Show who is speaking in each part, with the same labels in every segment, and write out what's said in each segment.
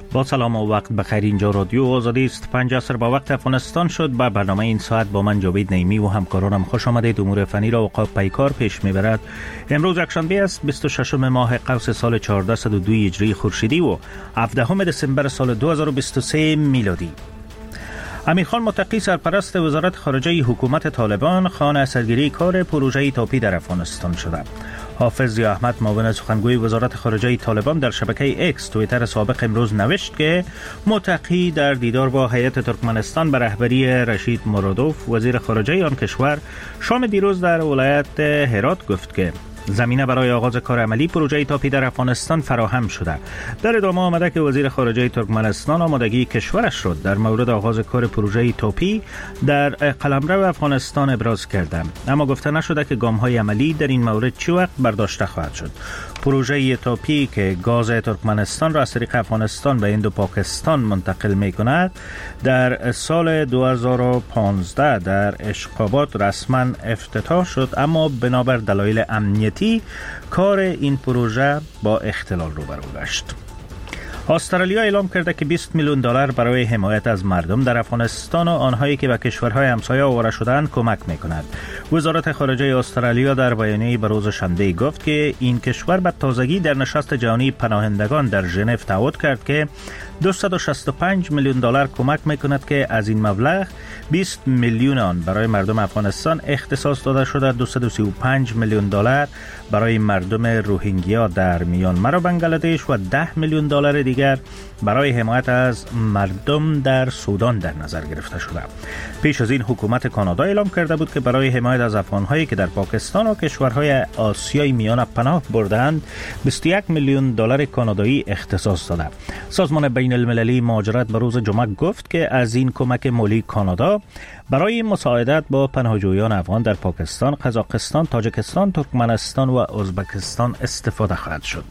Speaker 1: با سلام و وقت بخیر. اینجا رادیو آزادی است. 5 عصر با وقت افغانستان شد. با برنامه این ساعت با من جاوید نعیمی و همکارانم خوش آمدید. امور فنی را اوقات پیکار پیش میبرد. امروز یکشنبه است، 26 ماه قوس سال 1402 هجری خورشیدی و 17 دسامبر سال 2023 میلادی. امیرخان متقی سرپرست وزارت خارجه حکومت طالبان خواهان سرگیری کار پروژه تاپی در افغانستان شده. حافظ ضیا احمد معاون سخنگوی وزارت خارجه طالبان در شبکه ایکس توییتر سابق امروز نوشت که متقی در دیدار با هیئت ترکمنستان به رهبری رشید مرادوف وزیر خارجه آن کشور شام دیروز در ولایت هرات گفت که زمینه برای آغاز کار عملی پروژه تاپی در افغانستان فراهم شده. در ادامه آمده که وزیر خارجه ترکمنستان آمادگی کشورش شد در مورد آغاز کار پروژه تاپی در قلمرو افغانستان ابراز کرده، اما گفته نشده که گام‌های عملی در این مورد چه وقت برداشته خواهد شد. پروژه تاپی که گاز ترکمنستان را از طریق افغانستان به هند و پاکستان منتقل می‌کند در سال 2015 در اشقابات رسما افتتاح شد، اما بنابر دلایل امنیتی کار این پروژه با اختلال روبرو گشت. استرالیا اعلام کرده که 20 میلیون دلار برای حمایت از مردم در افغانستان و آنهایی که به کشورهای همسایه آواره شدند کمک می‌کند. وزارت خارجه استرالیا در بیانیه‌ای به روز شنبه گفت که این کشور به تازگی در نشست جهانی پناهندگان در ژنو تعهد کرد که 265 میلیون دلار کمک می‌کند که از این مبلغ 20 میلیون آن برای مردم افغانستان اختصاص داده شده. 235 میلیون دلار برای مردم روهینگیا در میانمار و بنگلادش و 10 میلیون دلار دیگر برای حمایت از مردم در سودان در نظر گرفته شده. پیش از این حکومت کانادا اعلام کرده بود که برای حمایت از افغان‌هایی که در پاکستان و کشورهای آسیای میانه پناه بردند 21 میلیون دلار کانادایی اختصاص داده. سازمان بین المللی مهاجرت به روز جمعه گفت که از این کمک مالی کانادا برای مساعدت با پناهجویان افغان در پاکستان، قزاقستان، تاجیکستان، ترکمنستان و ازبکستان استفاده خواهد شد.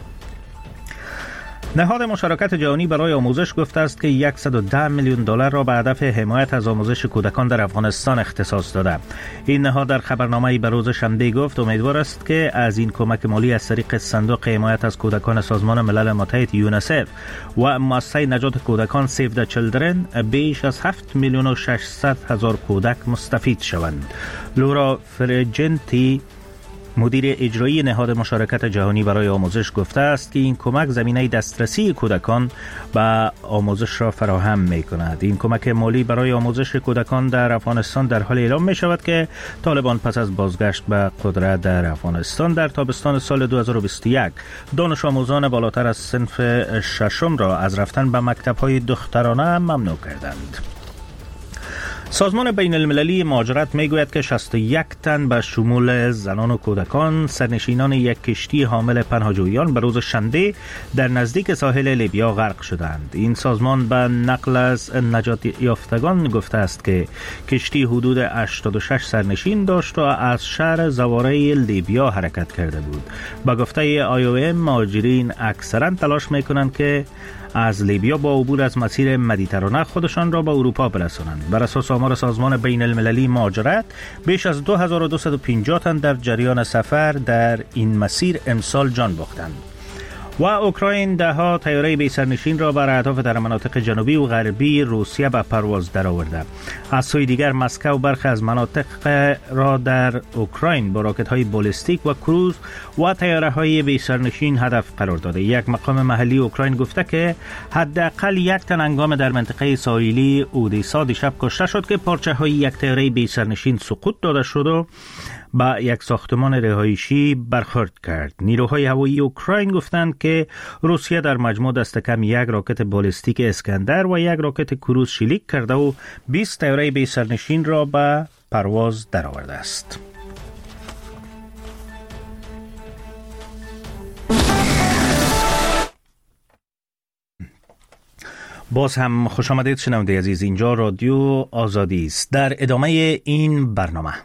Speaker 1: نهاد مشارکت جهانی برای آموزش گفته است که 110 میلیون دلار را به هدف حمایت از آموزش کودکان در افغانستان اختصاص داده. این نهاد در خبرنامه‌ای به روز شنبه گفت امیدوار است که از این کمک مالی از طریق صندوق حمایت از کودکان سازمان ملل متحد یونیسف و مؤسسه نجات کودکان سیو د چیلدرن بیش از 7 میلیون و 600 هزار کودک مستفید شوند. لورا فرجنتی مدیر اجرایی نهاد مشارکت جهانی برای آموزش گفته است که این کمک زمینه دسترسی کودکان به آموزش را فراهم می کند. این کمک مالی برای آموزش کودکان در افغانستان در حال اعلام می شود که طالبان پس از بازگشت به قدرت در افغانستان در تابستان سال 2021 دانش آموزان بالاتر از صنف ششم را از رفتن به مکتب‌های دخترانه ممنوع کردند. سازمان بین المللی مهاجرت میگوید که 61 تن به شمول زنان و کودکان سرنشینان یک کشتی حامل پناهجویان به روز شنبه در نزدیک ساحل لیبیا غرق شدند. این سازمان به نقل از نجات یافتگان گفته است که کشتی حدود 86 سرنشین داشت و از شهر زواره لیبیا حرکت کرده بود. با گفته IOM مهاجرین اکثرا تلاش میکنند که از لیبیا با عبور از مسیر مدیترانه خودشان را به اروپا برسانند. بر اساس آمار سازمان بین المللی مهاجرت بیش از 2250 تن در جریان سفر در این مسیر امسال جان باختند. و اوکراین دهها طیاره بی سرنشین را بر اهداف در مناطق جنوبی و غربی روسیه به پرواز درآورده. از سوی دیگر مسکو برخی از مناطق را در اوکراین با راکت‌های بالستیک و کروز و طیاره‌های بی سرنشین هدف قرار داده. یک مقام محلی اوکراین گفته که حداقل 1 تن هنگام در منطقه ساحلی اودیسا دیشب کشته شد که پارچه‌های یک طیاره بی سرنشین سقوط داده شد و با یک ساختمان رهایشی برخورد کرد. نیروهای هوایی اوکراین گفتند که روسیه در مجموع دست کم 1 راکت بالستیک اسکندر و 1 راکت کروز شلیک کرده و 20 طیاره بی سرنشین را به پرواز درآورده است. باز هم خوش آمدید شنونده عزیز. اینجا رادیو آزادی است. در ادامه این برنامه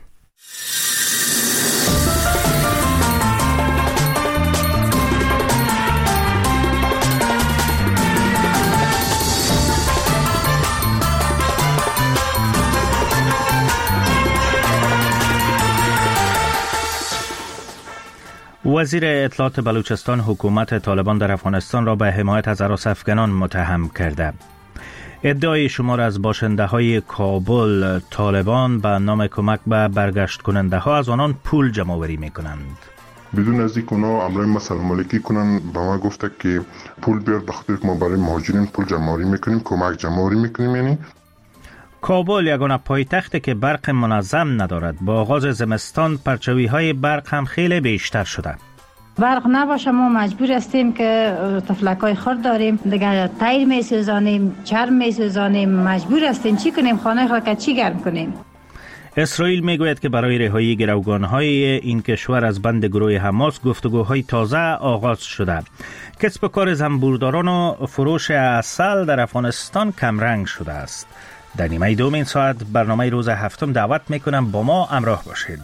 Speaker 1: وزیر اطلاعات بلوچستان حکومت طالبان در افغانستان را به حمایت از هراس‌افکنان متهم کرده. ادعای شمار از باشنده های کابل طالبان به نام کمک به برگشت کننده ها از آنان پول جمع آوری می کنند.
Speaker 2: بدون از اینکه اونا امرای ما سلام علیکی کنن به ما گفته که پول بیار به خاطر که ما برای مهاجرین پول جمع آوری میکنیم، کمک جمع آوری میکنیم. یعنی
Speaker 1: کابل یگانه پایتختی که برق منظم ندارد. با آغاز زمستان پرچوی های برق هم خیلی بیشتر شده.
Speaker 3: برق نباشه ما مجبور هستیم که تفلکای خرد داریم دیگه، تیر می سوزانیم، چرم می سوزانیم، مجبور هستیم چی کنیم؟ خانه خود که چی گرم کنیم؟
Speaker 1: اسرائیل میگوید که برای رهایی گروگان‌های این کشور از بند گروه حماس گفتگوهای تازه آغاز شده. کسب و کار زنبورداران و فروش عسل در افغانستان کمرنگ شده است. در نیمه دوم این ساعت برنامه روز هفتم دعوت میکنم با ما همراه باشید.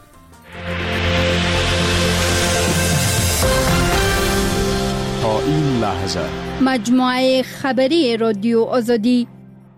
Speaker 4: تا این لحظه
Speaker 5: مجموعه خبری رادیو آزادی.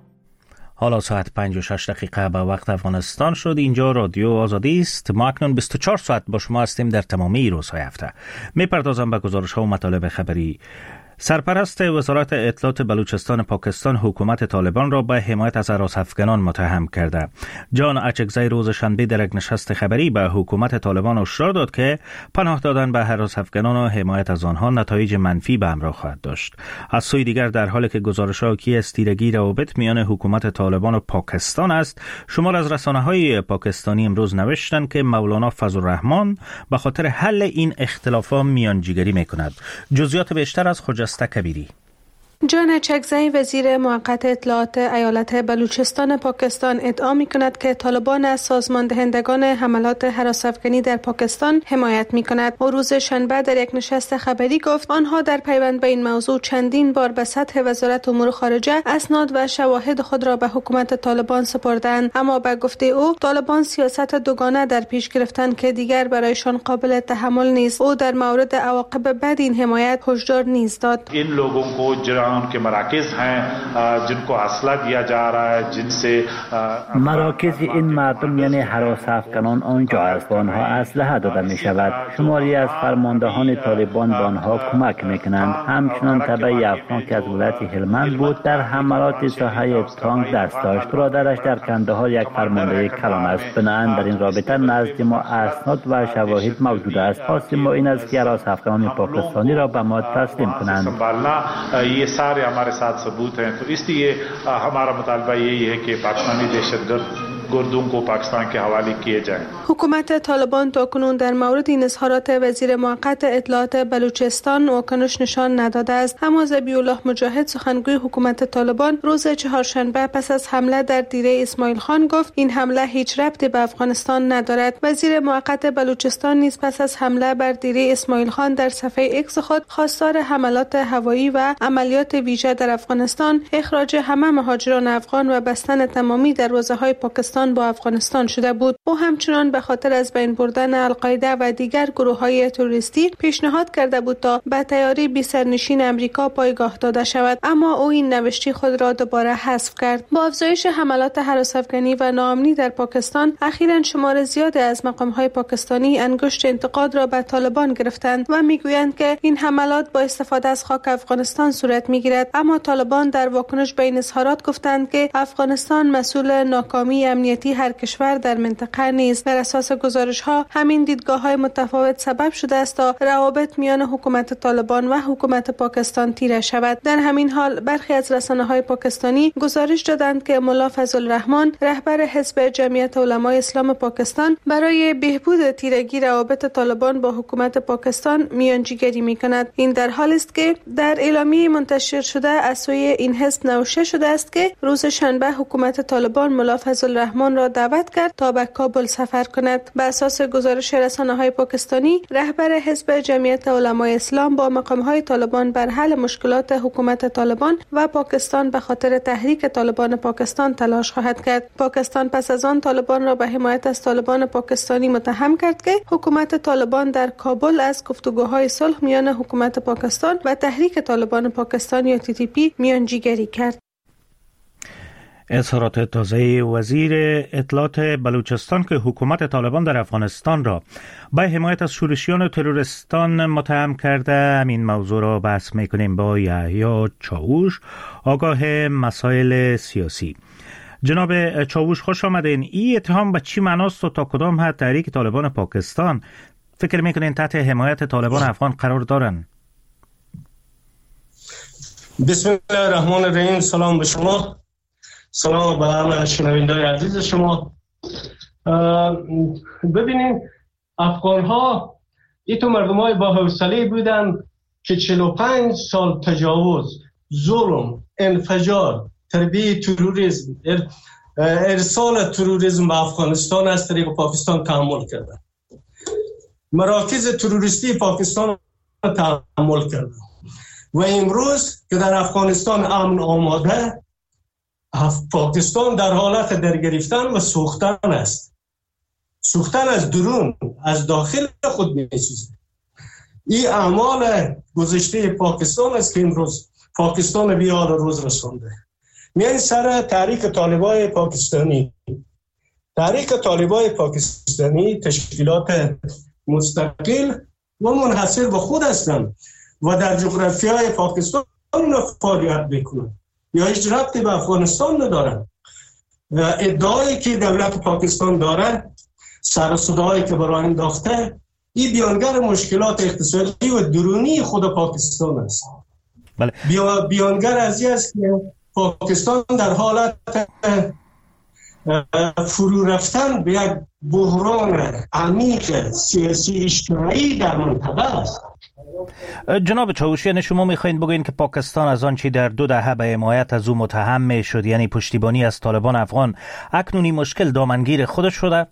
Speaker 1: حالا ساعت 5:06 به وقت افغانستان شد. اینجا رادیو آزادی است. ما اکنون 24 ساعت با شما هستیم در تمامی روزهای هفته. میپردازم به گزارش‌ها و مطالب خبری. سرپرست وزارت اطلاعات بلوچستان پاکستان حکومت طالبان را به حمایت از هراس‌افکنان متهم کرده. جان اچکزی روز شنبه در یک نشست خبری به حکومت طالبان هشدار داد که پناه دادن به هراس‌افکنان و حمایت از آنها نتایج منفی به همراه خواهد داشت. از سوی دیگر در حالی که گزارش‌ها حاکی از تیرگی روابط میان حکومت طالبان و پاکستان است، شمار از رسانه‌های پاکستانی امروز نوشتند که مولانا فضل الرحمن به خاطر حل این اختلافات میانجیگری می‌کند. جزئیات بیشتر از کبیری.
Speaker 6: جان اچکزی وزیر موقت اطلاعات ایالت بلوچستان پاکستان ادعا می‌کند که طالبان از سازمان دهندگان حملات هراس‌افکنی در پاکستان حمایت می‌کند. او روز شنبه در یک نشست خبری گفت آنها در پیوند به این موضوع چندین بار به سطح وزارت امور خارجه اسناد و شواهد خود را به حکومت طالبان سپردند، اما به گفته او طالبان سیاست دوگانه در پیش گرفتند که دیگر برایشان قابل تحمل نیست. او در مورد عواقب بد این حمایت هشدار نیز داد.
Speaker 7: این لوگوں کو के मराकज़ हैं जिनको असला दिया जा रहा है जिनसे
Speaker 8: مراکز این مردم یعنی هراس‌افکنان آنجا است، با آنها اسلحه داده می شود. شماری از فرماندهان طالبان با آنها کمک می کنند. همچنان تبعی افغان که از ولایت هلمند بود در حملات ساحه تانک دست داشت. برادرش در کندهار یک فرمانده کلان است. بنابراین در این رابطه نزد ما اسناد و شواهد موجود است. خواست ما این است که هراس‌افکنان پاکستانی را به ما تسلیم کنند.
Speaker 7: सारे हमारे साथ सबूत हैं, तो इसलिए हमारा मुतालबा यही है कि पाकिस्तानी दहशतगर्द گردون کو پاکستان के हवाले किए जाएं.
Speaker 6: حکومت طالبان تاکنون در مورد این اظهارات وزیر موقت اطلاعات بلوچستان واکنش نشان نداده است. اما ذبیح الله مجاهد سخنگوی حکومت طالبان روز چهارشنبه پس از حمله در دیره اسماعیل خان گفت این حمله هیچ ربطی به افغانستان ندارد. وزیر موقت بلوچستان نیز پس از حمله بر دیره اسماعیل خان در صفحه ایکس خود خواستار حملات هوایی و عملیات ویژه در افغانستان، اخراج همه مهاجران افغان و بستن تمامی دروازه‌های پاکستان با افغانستان شده بود. او همچنان به خاطر از بین بردن القاعده و دیگر گروه‌های تروریستی پیشنهاد کرده بود تا به طیاره بی سرنشین امریکا پایگاه داده شود، اما او این نوشتی خود را دوباره حذف کرد. با افزایش حملات هراس‌افکنی و ناامنی در پاکستان، اخیراً شمار زیادی از مقام‌های پاکستانی انگشت انتقاد را به طالبان گرفتند و میگویند که این حملات با استفاده از خاک افغانستان صورت میگیرد. اما طالبان در واکنش به این اظهارات گفتند که افغانستان مسئول ناکامی امنیتی هر کشور در منطقه نیست. بر اساس گزارش‌ها همین دیدگاه‌های متفاوت سبب شده است تا روابط میان حکومت طالبان و حکومت پاکستان تیره شود. در همین حال برخی از رسانه‌های پاکستانی گزارش دادند که ملا فضل الرحمن رهبر حزب جمعیت علمای اسلام پاکستان برای بهبود تیرگی روابط طالبان با حکومت پاکستان میانجیگری می‌کند. این در حالی است که در اعلامیه منتشر شده از سوی این حزب نوشته شده است که روز شنبه حکومت طالبان ملا فضل الرحمن را دعوت کرد تا به کابل سفر کند. به اساس گزارش رسانه‌های پاکستانی، رهبر حزب جمعیت علمای اسلام با مقام‌های طالبان بر حل مشکلات حکومت طالبان و پاکستان به خاطر تحریک طالبان پاکستان تلاش خواهد کرد. پاکستان پس از آن طالبان را به حمایت از طالبان پاکستانی متهم کرد که حکومت طالبان در کابل از گفتگوهای صلح میان حکومت پاکستان و تحریک طالبان پاکستان یا TTP میانجیگری کرد.
Speaker 1: اظهارات تازه وزیر اطلاعات بلوچستان که حکومت طالبان در افغانستان را به حمایت از شورشیان و تروریستان متهم کرده. همین موضوع را بحث میکنیم با یحیی چاوش، آگاه مسائل سیاسی. جناب چاوش خوش آمدین. این اتهام به چی معناست و تا کدام حد تحریک طالبان پاکستان فکر میکنین تحت حمایت طالبان افغان قرار دارن؟
Speaker 9: بسم الله الرحمن الرحیم. سلام به شما، سلام به همه شنوندگان عزیز شما. ببینید، افغان ها ایتو مردم های با حوصله بودن که 45 سال تجاوز، ظلم، انفجار، تربیه تروریسم، ارسال تروریسم به افغانستان از طریق پاکستان تحمل کردن. مراکز تروریستی پاکستان تحمل کردن و امروز که در افغانستان امن آماده، پاکستان در حالت درگرفتن و سوختن است. سوختن از درون، از داخل خود می‌سوزه. این اعمال گذشته پاکستان است که امروز پاکستان بیاد روز رسانده. میان سر تحریک طالبان پاکستانی. تحریک طالبان پاکستانی تشکیلات مستقل و منحصر به خود هستند و در جغرافیای پاکستان فعالیت میکنند یا هیچ ربطی به افغانستان ندارند. ادعایی که دولت پاکستان داره، سر و صدایی که برای انداخته، این بیانگر مشکلات اقتصادی و درونی خود پاکستان است.
Speaker 1: بله.
Speaker 9: بیانگر از این است که پاکستان در حالت فرو رفتن به یک بحران عمیق سیاسی اجتماعی در منطقه است.
Speaker 1: جناب چاوش، یعنی شما میخواین بگوین که پاکستان از آنچه در 2 دهه به حمایت از او متهم میشد، یعنی پشتیبانی از طالبان افغان، اکنونی مشکل دامنگیر خودش شده؟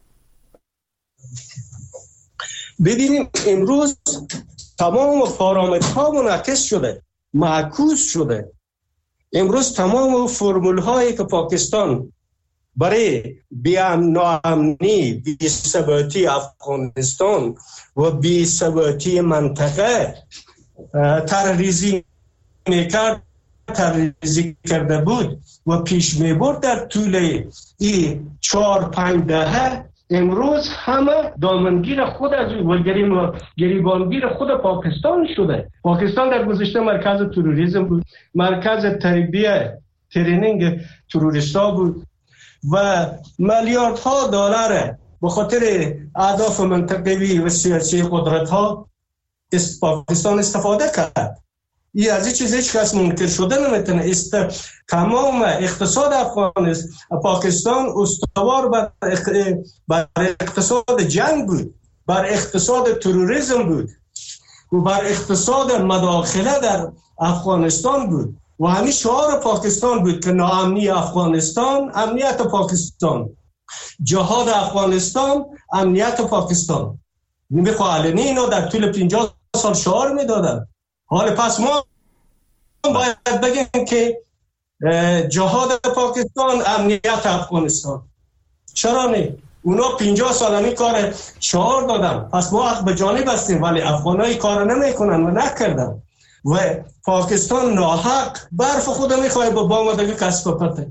Speaker 9: ببینیم امروز تمام پارامترها منعکس شده، معکوس شده. امروز تمام فرمول هایی که پاکستان برای ناامنی، بی‌ثباتی افغانستان و بی‌ثباتی منطقه ترریزی میکرد، ترریزی کرده بود و پیش میبرد در طول این 4-5 دهه، امروز همه دامنگیر خود از و گریبانگیر خود پاکستان شده. پاکستان در گذشته مرکز تروریسم بود، مرکز تربیه ترینینگ تروریستا بود و میلیاردها دلار به خاطر اهداف منطقوی و سیاسی قدرت‌ها پاکستان استفاده کرد. این از این چیز هیچ کس منکر شده نمیتونه. تمام اقتصاد پاکستان استوار بر اقتصاد جنگ بود، بر اقتصاد تروریسم بود و بر اقتصاد مداخله در افغانستان بود و همین شعار پاکستان بود که ناامنی افغانستان امنیت پاکستان، جهاد افغانستان امنیت پاکستان. میخواه علنی اینا در طول 50 سال شعار میدادن. حالا پس ما باید بگیم که جهاد پاکستان امنیت افغانستان. چرا نه؟ اونا 50 سال همین کار شعار دادن، پس ما حق به جانب هستیم، ولی افغانایی کار نمیکنن و نکردن و پاکستان ناحق برف خود میخواه با آمدگی کسب پته.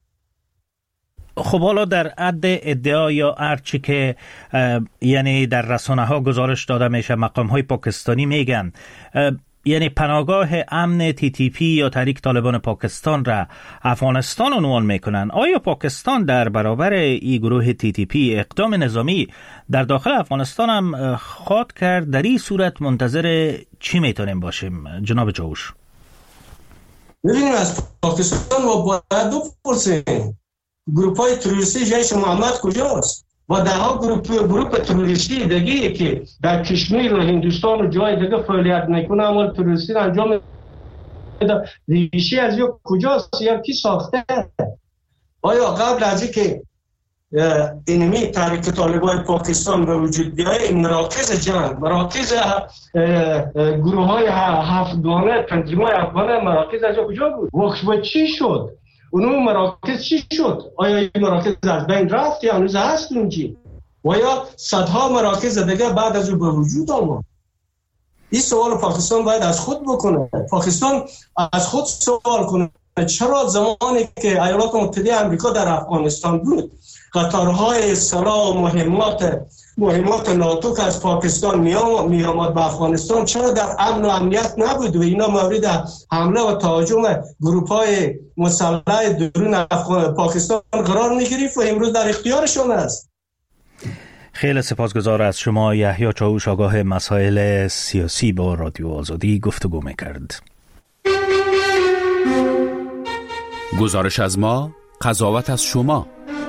Speaker 1: خب حالا در حد ادعا یا هرچی که یعنی در رسانه ها گزارش داده میشه، مقام های پاکستانی میگن یعنی پناهگاه امن TTP یا تحریک طالبان پاکستان را افغانستان عنوان میکنن. آیا پاکستان در برابر این گروه TTP اقدام نظامی در داخل افغانستان هم خواهد کرد؟ در این صورت منتظر چی میتونیم باشیم جناب چاوش؟
Speaker 9: ببینیم از پاکستان و باید بپرسیم گروپ های تروریستی جیش محمد کجاست و ده ها گروپ تروریستی دیگه که در کشمیر و هندوستان و جای دیگه فعالیت میکنه اما تروریستی انجام میده، ریشه از یا کجاست یا کی ساخته؟ آیا قبل از اینکه اینمی تحریک طالبان پاکستان به وجود بیاید مراکز جنگ، مراکز گروه های هفتگانه، تنظیم های افغانه، مراکز از کجا بود و چی شد؟ اونو مراکز چی شد؟ آیا این مراکز از بین رفت یا هنوز هست اونجی؟ و یا صدها مراکز دیگه بعد از او به وجود آمد؟ این سوال پاکستان باید از خود بکنه. پاکستان از خود سوال کنه چرا زمانی که ایالات متحده آمریکا در افغانستان بود قطارهای سلاح و مهمات ناتو که از پاکستان می آمد به افغانستان چرا در امن و امنیت نبود و اینا مورد حمله و تهاجم گروه‌های مسلح درون پاکستان قرار می گرفت و امروز در اختیارشون است.
Speaker 1: خیلی سپاسگزار از شما. یحیی چاوش آگاه مسائل سیاسی با رادیو آزادی گفتگو می‌کرد.
Speaker 4: گزارش از ما، قضاوت از شما.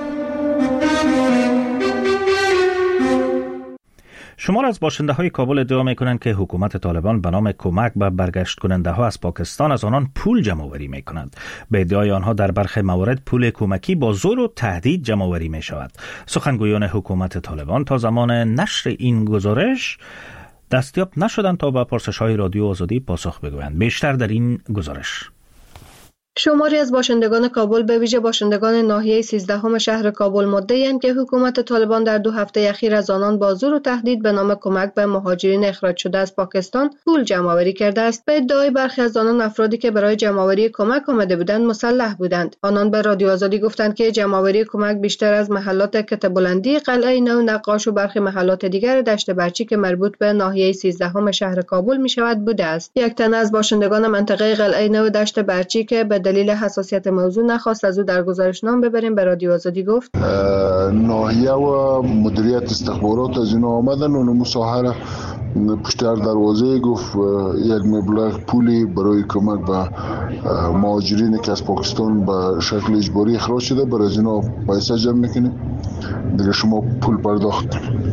Speaker 1: شمار از باشنده های کابل ادعا میکنند که حکومت طالبان به نام کمک به برگشت کننده ها از پاکستان از آنان پول جمع آوری می کنند. به ادعای آنها در برخی موارد پول کمکی با زور و تهدید جمع آوری می شود. سخنگویان حکومت طالبان تا زمان نشر این گزارش دستیاب نشدند تا به پرسش های رادیو آزادی پاسخ بگویند. بیشتر در این گزارش.
Speaker 6: شماری از باشندگان کابل به ویژه باشندگان ناحیه 13 شهر کابل مدعی‌اند که حکومت طالبان در 2 هفته اخیر از آنان با زور و تهدید به نام کمک به مهاجرین اخراج شده از پاکستان پول جمع‌آوری کرده است. به ادعای برخی از آنان افرادی که برای جمع‌آوری کمک آمده بودند مسلح بودند. آنان به رادیو آزادی گفتند که جمع‌آوری کمک بیشتر از محلات کتب‌بلندی، قلعه نو، نقاش و برخی محلات دیگر دشت برچی که مربوط به ناحیه 13 شهر کابل می‌شود بوده است. یک تن از باشندگان منطقه قلعه نو دشت برچی که به دلیل حساسیت موضوع نخواست از او در گزارش نام ببریم به رادیو آزادی گفت
Speaker 10: ناحیه و مدیریت استخبارات از اینا آمدن و مساحره پشت دروازه گفت یک مبلغ پولی برای کمک به مهاجرینی که از پاکستان به شکل اجباری اخراج شده برای از اینا پیسه جمع میکنیم دیگه شما پول پرداخت.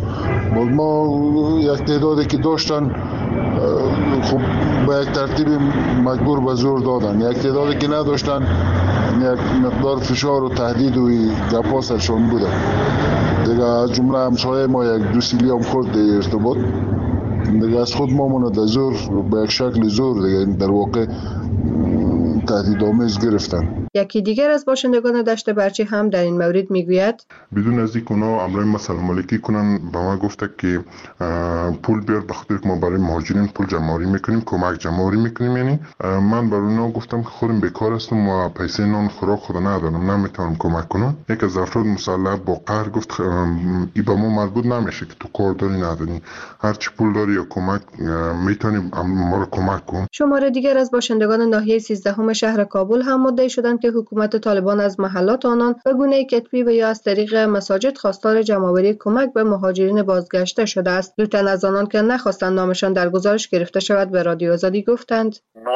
Speaker 10: ما یک تعدادی که داشتن خب با یک ترتیب مجبور به زور دادن، یک تعدادی که نداشتن یک مقدار فشار و تهدید و گپا سرشان بوده دیگه. از جمله همسایه ما یک 2 سیلی هم خورد در ارتباط دیگه از خود ما مونده در زور به یک شکل زور دیگه در واقع تهدیدآمیز گرفتن.
Speaker 6: یکی دیگر از باشندگان دشت برچی هم در این مورد میگوید
Speaker 2: بدون از اینکه اونا امروز سلام علیکی کنن به ما گفته که پول بیار به خاطر که ما برای مهاجرین پول جمع‌آوری میکنیم، کمک جمع‌آوری میکنیم. یعنی من برای اونا گفتم که خودم بیکار هستم و پیسه نان خوراک خود ندارم، نمیتونم کمک کنم. یک از افراد مسلح با قهر گفت این به ما مربوط نمیشه که تو کار داری نداری، هر چی پول داری یا کمک میتونی ما رو کمک کن.
Speaker 6: شمار دیگر از باشندگان ناحیه 13 شهر کابل هم مدعی شدند که حکومت طالبان از محلات آنان به گونه کتبی و یا از طریق مساجد خواستار جمع‌آوری کمک به مهاجرین بازگشته شده است. دو تن از آنان که نخواستند نامشان در گزارش گرفته شود به رادیو آزادی گفتند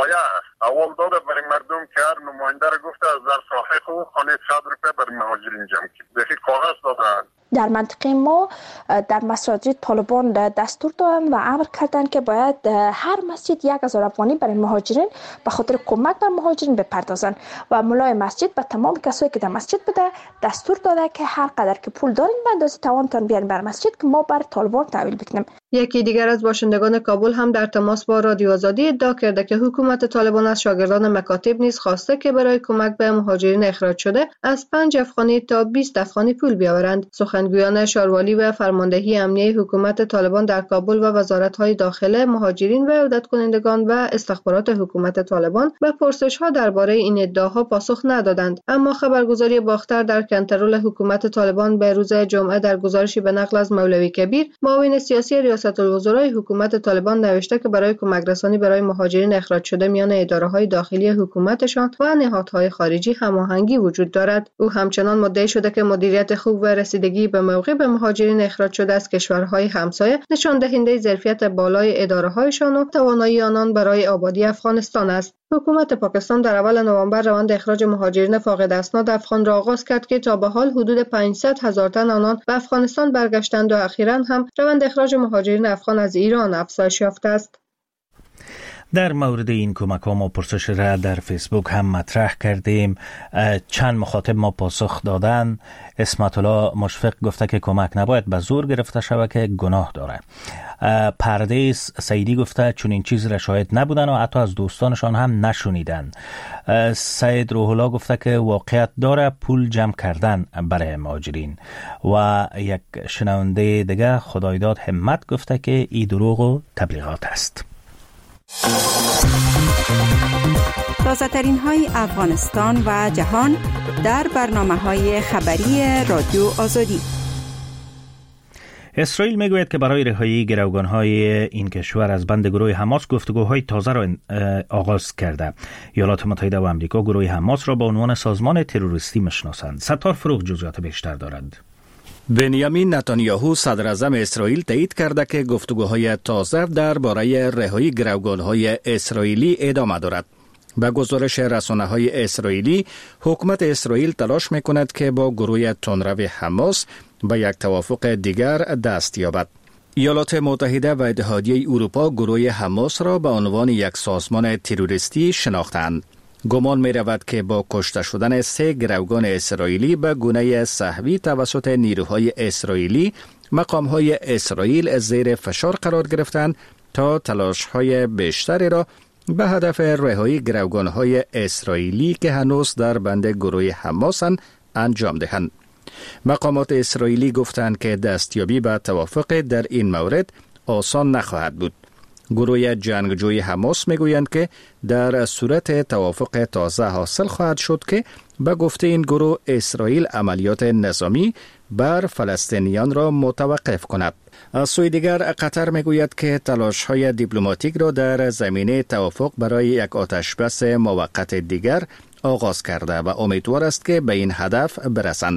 Speaker 11: اول داده برای مردم که هر نماینده را گفته از در ساحه خود خانه 100 روپیه برای مهاجرین جمع کنید. بخی کاغذ دادن.
Speaker 12: در منطقه ما در مساجد طالبان دستور دادن و امر کردن که باید هر مسجد 1000 افغانی برای مهاجرین به خاطر کمک به مهاجرین بپردازن و مولای مسجد به تمام کسایی که در مسجد بوده دستور داده که هر قدر که پول دارین به اندازه توانتون بیارین بر مسجد که ما بر طالبان تحویل بکنیم.
Speaker 6: یکی دیگر از باشندگان کابل هم در تماس با رادیو آزادی ادعا کرده که حکومت طالبان از شاگردان مکاتب نیز خواسته که برای کمک به مهاجرین اخراج شده از 5 افغانی تا 20 افغانی پول بیاورند. سخنگویان شاروالی و فرماندهی امنیه حکومت طالبان در کابل و وزارت‌های داخله، مهاجرین و عودت کنندگان و استخبارات حکومت طالبان به پرسش‌ها درباره این ادعاها پاسخ ندادند. اما خبرگزاری باختر در کنترل حکومت طالبان به روز جمعه در گزارشی به نقل از مولوی کبیر، معاون سیاسی ریاست الوزرای حکومت طالبان نوشته که برای کمک رسانی برای مهاجرین اخراج شده میان اداره‌های داخلی حکومتشان و نهادهای خارجی هماهنگی وجود دارد. او همچنان مدعی شده که مدیریت خوب و رسیدگی به موقع به مهاجرین اخراج شده از کشورهای همسایه نشان دهنده ظرفیت بالای اداره‌هایشان و توانایی آنان برای آبادی افغانستان است. حکومت پاکستان در اول نوامبر روند اخراج مهاجرین فاقد اسناد افغان را آغاز کرد که تا به حال حدود 500,000 تن آنان به افغانستان برگشتند و اخیراً هم روند اخراج مهاجرین افغان از ایران افزایش یافته است.
Speaker 1: در مورد این کمک ها ما پرسش را در فیسبوک هم مطرح کردیم. چند مخاطب ما پاسخ دادن. اسمت الله مشفق گفته که کمک نباید به زور گرفته شود که گناه داره. پردیس سیدی گفته چون این چیز را شاهد نبودن و حتی از دوستانشان هم نشونیدن. سید روح الله گفته که واقعیت داره پول جمع کردن برای مهاجرین. و یک شنونده دیگه خدایداد همت گفته که این دروغ و تبلیغات است.
Speaker 13: تازه ترین های افغانستان و جهان در برنامه های خبری رادیو آزادی.
Speaker 1: اسرائیل میگوید که برای رهایی گروگان‌های این کشور از بند گروه حماس گفتگوهای تازه را آغاز کرده. ایالات متحده و آمریکا گروه حماس را به عنوان سازمان تروریستی میشناسند. ستار فروغ جزئیات بیشتر دارد.
Speaker 14: بنیامین نتانیاهو صدر اعظم اسرائیل تایید کرده که گفتگوهای تازه درباره رهایی گروگان‌های اسرائیلی ادامه دارد. به گزارش رسانه‌های اسرائیلی، حکومت اسرائیل تلاش می‌کند که با گروه تندرو حماس به یک توافق دیگر دست یابد. ایالات متحده و اتحادیه اروپا گروه حماس را به عنوان یک سازمان تروریستی شناختند. گمان می رود که با کشته شدن 3 گروگان اسرائیلی به گونه سهوی توسط نیروهای اسرائیلی، مقام‌های اسرائیل زیر فشار قرار گرفتند تا تلاش‌های بیشتری را به هدف رهایی گروگان‌های اسرائیلی که هنوز در بند گروه حماسند انجام دهند. مقامات اسرائیلی گفتند که دستیابی به توافق در این مورد آسان نخواهد بود. گروه جنگجوی حماس میگویند که در صورت توافق تازه حاصل خواهد شد که به گفته این گروه اسرائیل عملیات نظامی بر فلسطینیان را متوقف کند. از سوی دیگر قطر میگوید که تلاش‌های دیپلماتیک را در زمینه توافق برای یک آتشبس موقت دیگر آغاز کرده و امیدوار است که به این هدف برسند.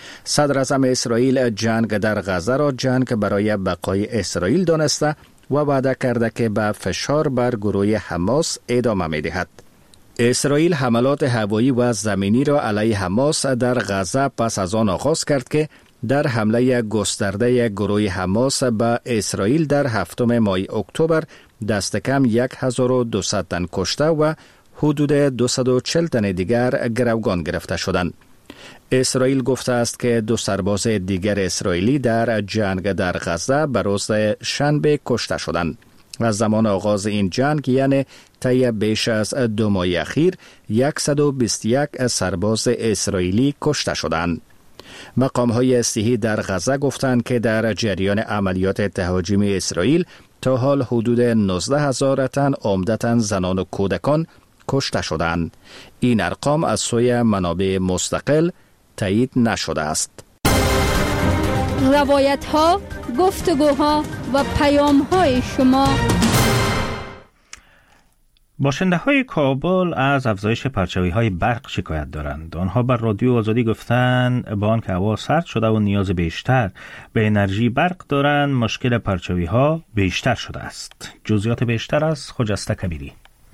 Speaker 14: صدر اعظم اسرائیل جنگ در غزه را جنگ برای بقای اسرائیل دانسته و وعده کرده که به فشار بر گروه حماس ادامه می‌دهد. اسرائیل حملات هوایی و زمینی را علیه حماس در غزه پس از آن آغاز کرد که در حمله گسترده گروه حماس به اسرائیل در 7 ماه اکتبر دست کم 1200 تن کشته و حدود 240 تن دیگر گروگان گرفته شدند. اسرائیل گفته است که 2 سرباز دیگر اسرائیلی در جنگ در غزه به روز شنبه کشته شدند. از زمان آغاز این جنگ یعنی طی بیش از 2 ماه اخیر 121 سرباز اسرائیلی کشته شدند. مقام‌های صحی در غزه گفتند که در جریان عملیات تهاجمی اسرائیل تا حال حدود 19,000 تن عمدتاً زنان و کودکان کشته شدند. این ارقام از سوی منابع مستقل تایید نشده است.
Speaker 5: روایت‌ها، گفتگوها و پیام‌های شما.
Speaker 1: باشنده‌های کابل از افزایش پرچاوی‌های برق شکایت دارند. آنها بر رادیو آزادی گفتند با آنکه هوا سرد شده و نیاز بیشتر به انرژی برق دارند، مشکل پرچاوی‌ها بیشتر شده است. جزئیات بیشتر از خجسته کبیری.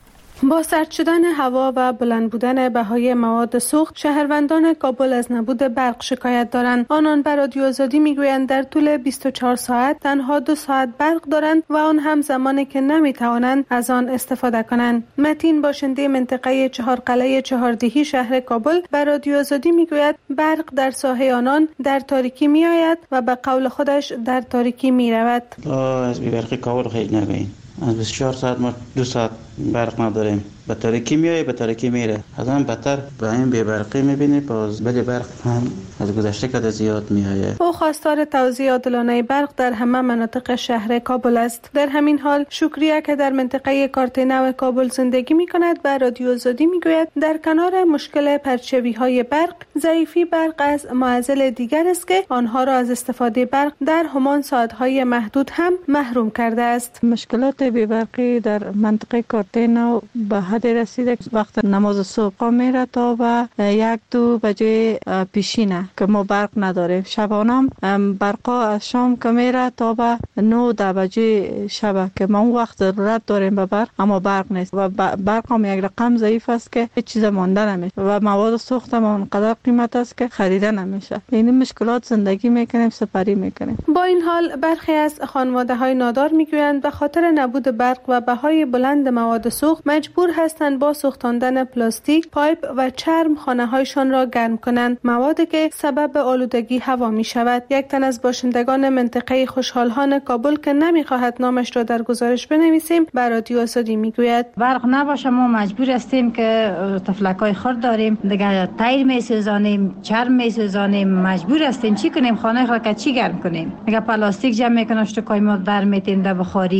Speaker 6: با سرد شدن هوا و بلند بودن بهای مواد سوخت، شهروندان کابل از نبود برق شکایت دارند. آنان بر رادیو آزادی میگویند در طول 24 ساعت تنها 2 ساعت برق دارند و آن هم زمانی که نمیتوانند از آن استفاده کنند. متین باشنده منطقه 4 قلعه چهاردهی شهر کابل بر رادیو آزادی میگوید برق در ساحه آنان در تاریکی میآید و به قول خودش در تاریکی میرود.
Speaker 15: از بی‌برقی کابل خیلی نگوییم. از 24 ساعت ما 2 ساعت برق نداریم. به تاریکی میایه، به تاریکی میره. از آن بدتر به این بی‌برقی میبینی. باز بلی برق هم از گذشته که زیاد میایه.
Speaker 6: او خواستار توزیع عادلانه برق در همه مناطق شهر کابل است. در همین حال شکریه که در منطقه کارتنو کابل زندگی میکند بر رادیو آزادی میگوید در کنار مشکل پرچاوی‌های برق، ضعیفی برق از معضل دیگر است که آنها را از استفاده برق در همان ساعت‌های محدود هم محروم کرده است.
Speaker 16: مشکلات بی‌برقی در منطقه کارتنو به حد رسیده وقت نماز صبح میره تا و 1-2 بجه پیشینه که ما برق نداریم. شبانم برقا از شام که میره تا به 9-10 بجه شب که ما اون وقت ضرورت داریم به برق، اما برق نیست و برق هم یک رقم ضعیف است که هیچ چیز مانده نمیشه و مواد سوخت هم اونقدر قیمت است که خریده نمیشه. این مشکلات زندگی میکنیم، سپری میکنیم.
Speaker 6: با این حال برخی از خانواده‌های نادار میگویند به خاطر نبود برق و بهای بلند مواد سوخت مجبور هستند با سوختاندن پلاستیک، پایپ و چرم خانه‌هایشان را گرم کنند، موادی که سبب آلودگی هوا می شود. یک تن از باشندگان منطقه خوشحالخان کابل که نمی‌خواهد نامش را در گزارش بنویسیم بر رادیو آزادی میگوید
Speaker 3: برق نباشه ما مجبور هستیم که تفلکای خرد داریم، دیگه تیر میسوزانیم، چرم میسوزانیم، مجبور هستیم چی کنیم؟ خانه را که چی گرم کنیم؟ دیگه پلاستیک جمع میکنیم، اشتکای ما در میتیم در بخاری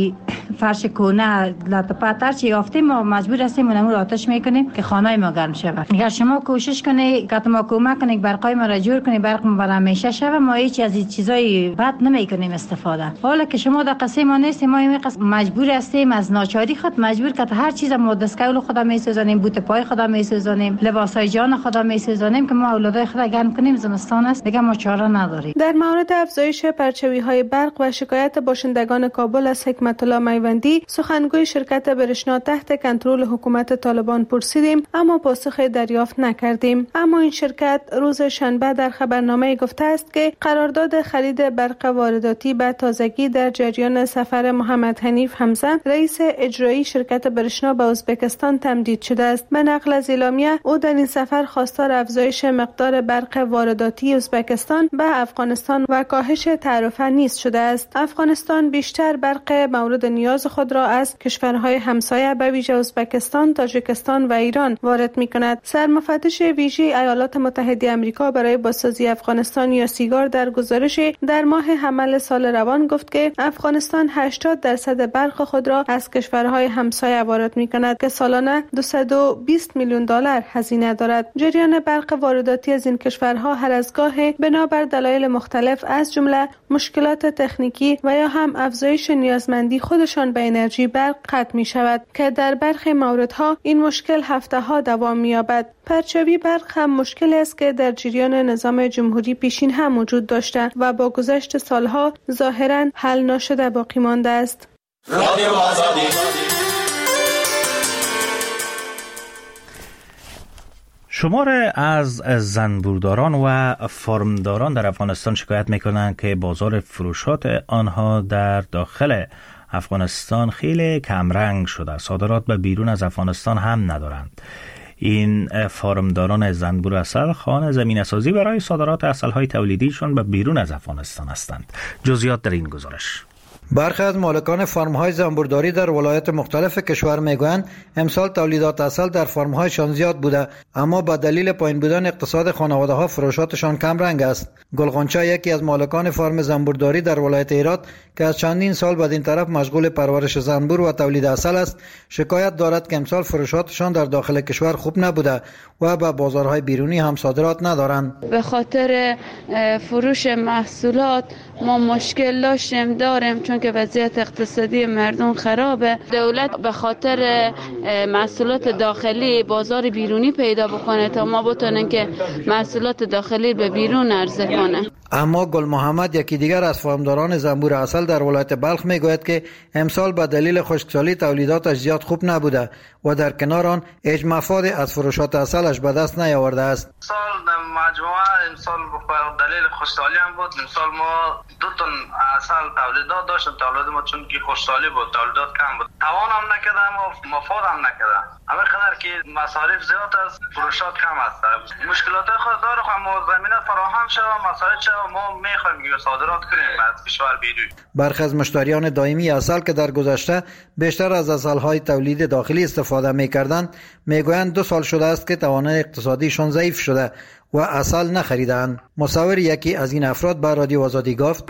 Speaker 3: فرش کونه لطفات هر چی یافتیم ما مجبور هستیم اونم رو آتش میکنیم که خانه ما گرم شود. اگر شما کوشش کنید که ما کمک کنید برقای ما را جور کنید برق ما برای همیشه شود ما هیچ از این چیزای بد نمیکنیم استفاده. حالا که شما در قصه ما نیستیم ما مجبور هستیم از ناچاری خود مجبور که هر چیز ما دستکول خود میسوزانیم بوت پای خود میسوزانیم لباسای جان خود میسوزانیم که ما اولادای خود گرم کنیم زمستان است دیگه ما چاره نداریم. در مورد افزایش پرچوی‌های برق و شکایت باشندگان کابل از حکمت الله میوندی سخنگوی شرکت برشنا تحت کنترل حکومت طالبان پرسیدیم اما پاسخ دریافت نکردیم. اما این شرکت روز شنبه در خبرنامه گفته است که قرارداد خرید برق وارداتی به تازگی در جریان سفر محمد حنیف حمزه رئیس اجرایی شرکت برشنا به ازبکستان تمدید شده است. به نقل از اعلامیه او در این سفر خواستار افزایش مقدار برق وارداتی ازبکستان به افغانستان و کاهش تعرفه نیز شده است. افغانستان بیشتر برق مورد نیاز خود را از کشورهای همسایه به ویژه ازبکستان، تاجیکستان و ایران وارد می‌کند. سرمفتش ویژه ایالات متحده آمریکا برای بازسازی افغانستان یا سیگار در گزارش در ماه حمل سال روان گفت که افغانستان 80% برق خود را از کشورهای همسایه وارد می‌کند که سالانه 220 میلیون دلار هزینه دارد. جریان برق وارداتی از این کشورها هر از گاه بنابر دلایل مختلف از جمله مشکلات تکنیکی و یا هم افزایش نیازمندی خودشان به انرژی برق قطع می شود که در برخی موردها این مشکل هفته ها دوام می یابد. پرچوی برق هم مشکلی است که در جریان نظام جمهوری پیشین هم وجود داشته و با گذشت سالها ظاهرا حل نشده باقی مانده است.
Speaker 1: شماره از زنبورداران و فارمداران در افغانستان شکایت میکنند که بازار فروشات آنها در داخل افغانستان خیلی کمرنگ شده. صادرات به بیرون از افغانستان هم ندارند. این فارمداران زنبور عسل خواهان زمینه‌سازی برای صادرات عسل‌های تولیدیشون به بیرون از افغانستان هستند. جزئیات در این گزارش.
Speaker 17: برخی از مالکان فارم‌های زنبورداری در ولایات مختلف کشور میگویند امسال تولیدات عسل در فارم‌هایشان زیاد بوده اما به دلیل پایین بودن اقتصاد خانواده‌ها فروشاتشان کم رنگ است. گلغنچه یکی از مالکان فارم زنبورداری در ولایت هرات که از چندین سال بدین طرف مشغول پرورش زنبور و تولید عسل است شکایت دارد که امسال فروشاتشان در داخل کشور خوب نبوده و به بازارهای بیرونی هم صادرات ندارند.
Speaker 18: به خاطر فروش محصولات ما مشکل داریم چون که وضعیت اقتصادی مردم خرابه. دولت به خاطر محصولات داخلی بازار بیرونی پیدا بکنه تا ما بتونیم که محصولات داخلی به بیرون عرضه کنه.
Speaker 17: اما گل محمد یکی دیگر از فارمداران زنبور عسل در ولایت بلخ میگوید که امسال به دلیل خشکسالی تولیداتش زیاد خوب نبوده و در کنار آن هیچ مفاد از فروشات عسلش به دست نیاورده است.
Speaker 19: سال مجموعه امسال به دلیل خشکسالی هم بود. امسال ما 2 تن عسل تولیدات داشتیم. تولید ما چون که خشکسالی بود تولیدات کم بود. توان هم نکرده اما مفاد هم نکرده. همین قدر که مصارف زیاد است فروشات کم است. مشکلات خود داره اما زمینه فراهم شود مساعد شود ما میخوایم که صادرات کنیم از کشور بیرون.
Speaker 17: برخی از مشتریان دائمی عسل که در گذشته بیشتر از عسل‌های تولید داخلی استفاده می‌کردند میگویند 2 سال شده است که توانایی اقتصادیشان ضعیف شده و عسل نخریدند. مصور یکی از این افراد به رادیو آزادی گفت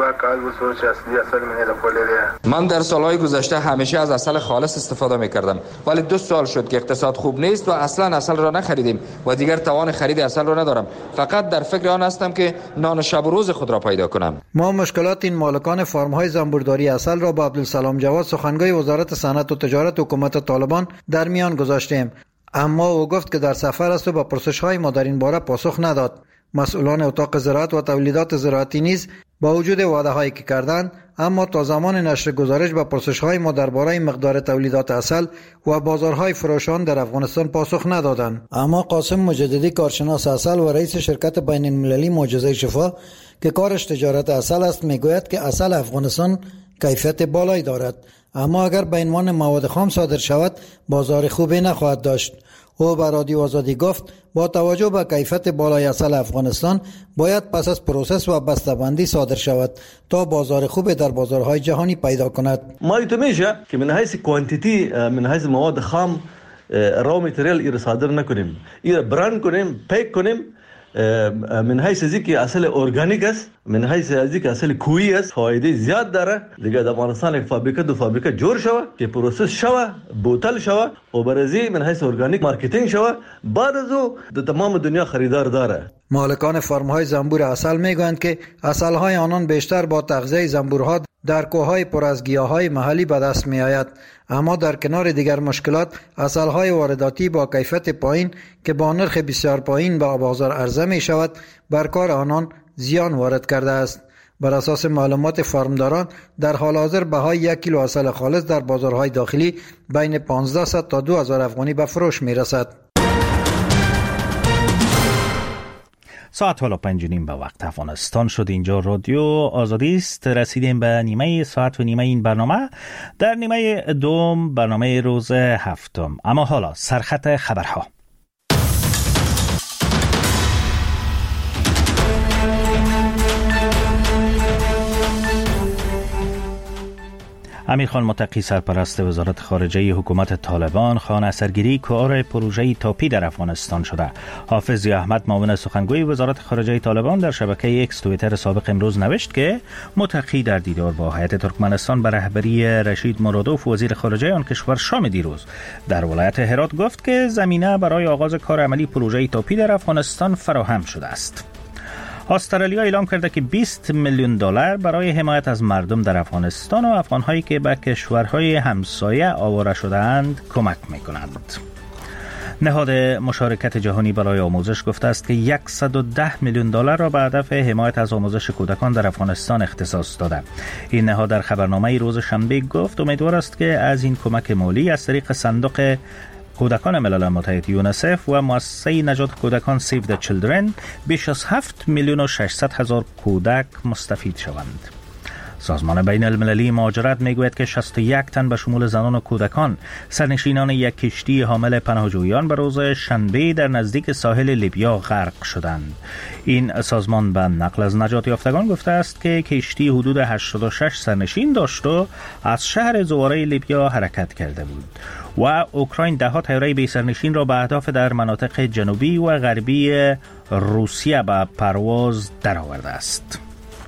Speaker 20: من در سالهای گذشته همیشه از عسل خالص استفاده می‌کردم ولی 2 سال شد که اقتصاد خوب نیست و اصلا عسل را نخریدیم و دیگر توان خرید عسل را ندارم. فقط در فکر آن هستم که نان شب و روز خود را پیدا کنم.
Speaker 17: ما مشکلات این مالکان فارم‌های زنبورداری عسل را با عبدالسلام جواد سخنگوی وزارت صنعت و تجارت حکومت طالبان در میان گذاشتیم اما او گفت که در سفر است و با پرسش‌های ما در این باره پاسخ نداد. مسئولان اتاق زراعت و تولیدات زراعتی نیز با وجود وعده‌هایی که کردند اما تا زمان نشر گزارش با پرسش‌های ما درباره مقدار تولیدات عسل و بازارهای فروشان در افغانستان پاسخ ندادند. اما قاسم مجددی کارشناس عسل و رئیس شرکت بین‌المللی معجزه شفا که کارش تجارت عسل است میگوید که عسل افغانستان کیفیت بالایی دارد اما اگر به عنوان مواد خام صادر شود بازار خوبی نخواهد داشت. او به رادیو آزادی گفت با توجه به کیفیت بالای عسل افغانستان باید پس از پروسس و بسته‌بندی صادر شود تا بازار خوبی در بازارهای جهانی پیدا کند.
Speaker 21: ما میشه که من حیث کوانتیتی من حیث مواد خام را متریال ایره صادر نکنیم، ایره برند کنیم، پیک کنیم من حیث ازی که اصل ارگانیک است من حیث از اینکه اصل کویی است فایده زیاد داره. دیگه در افغانستان یک فابریکه دو فابریکه جور شوه که پروسس شوه، بوتل شوه و برزی من حیث ارگانیک مارکتینگ شوه، بعد از او در تمام دنیا خریدار داره.
Speaker 17: مالکان فرم‌های زنبور عسل میگویند که عسل‌های آنان بیشتر با تغذیه زنبورها در کوههای پر از گیاهای محلی به دست می آید. اما در کنار دیگر مشکلات، عسل‌های وارداتی با کیفیت پایین که با نرخ بسیار پایین به بازار عرضه می شود، بر کار آنان زیان وارد کرده است. بر اساس معلومات فارمداران، در حال حاضر بهای 1 کیلو عسل خالص در بازارهای داخلی بین 1500 تا 2000 افغانی به فروش می رسد.
Speaker 1: ساعت حالا 5:30 به وقت افغانستان شد. اینجا رادیو آزادی است. رسیدیم به نیمه ساعت و نیمه این برنامه. در نیمه دوم برنامه روز هفتم. اما حالا سرخط خبرها. امیرخان متقی سرپرست وزارت خارجه حکومت طالبان خواهان اثرگیری کار پروژه تاپی در افغانستان شده. حافظ احمد معاون سخنگوی وزارت خارجه طالبان در شبکه ایکس توییتر سابق امروز نوشت که متقی در دیدار با هیئت ترکمنستان به رهبری رشید مرادوف وزیر خارجه آن کشور شام دیروز در ولایت هرات گفت که زمینه برای آغاز کار عملی پروژه تاپی در افغانستان فراهم شده است. استرالیا اعلام کرده که $20 میلیون برای حمایت از مردم در افغانستان و افغان‌هایی که به کشورهای همسایه آواره شده‌اند کمک می‌کنند. نهاد مشارکت جهانی برای آموزش گفته است که $110 میلیون را به هدف حمایت از آموزش کودکان در افغانستان اختصاص داده. این نهاد در خبرنامه روز شنبه گفت امیدوار است که از این کمک مالی از طریق صندوق کودکان ملل متحد یونیسف و مؤسسه نجات کودکان سیو د چیلدرن بیش از 7,600,000 کودک مستفید شوند. سازمان بین المللی مهاجرت میگوید که 61 تن به شمول زنان و کودکان سرنشینان یک کشتی حامل پناهجویان به روز شنبه در نزدیک ساحل لیبیا غرق شدند. این سازمان به نقل از نجات یافتگان گفته است که کشتی حدود 86 سرنشین داشت و از شهر زواره لیبیا حرکت کرده بود و اوکراین ده‌ها طیاره بی سرنشین را به اهداف در مناطق جنوبی و غربی روسیه به پرواز درآورده است.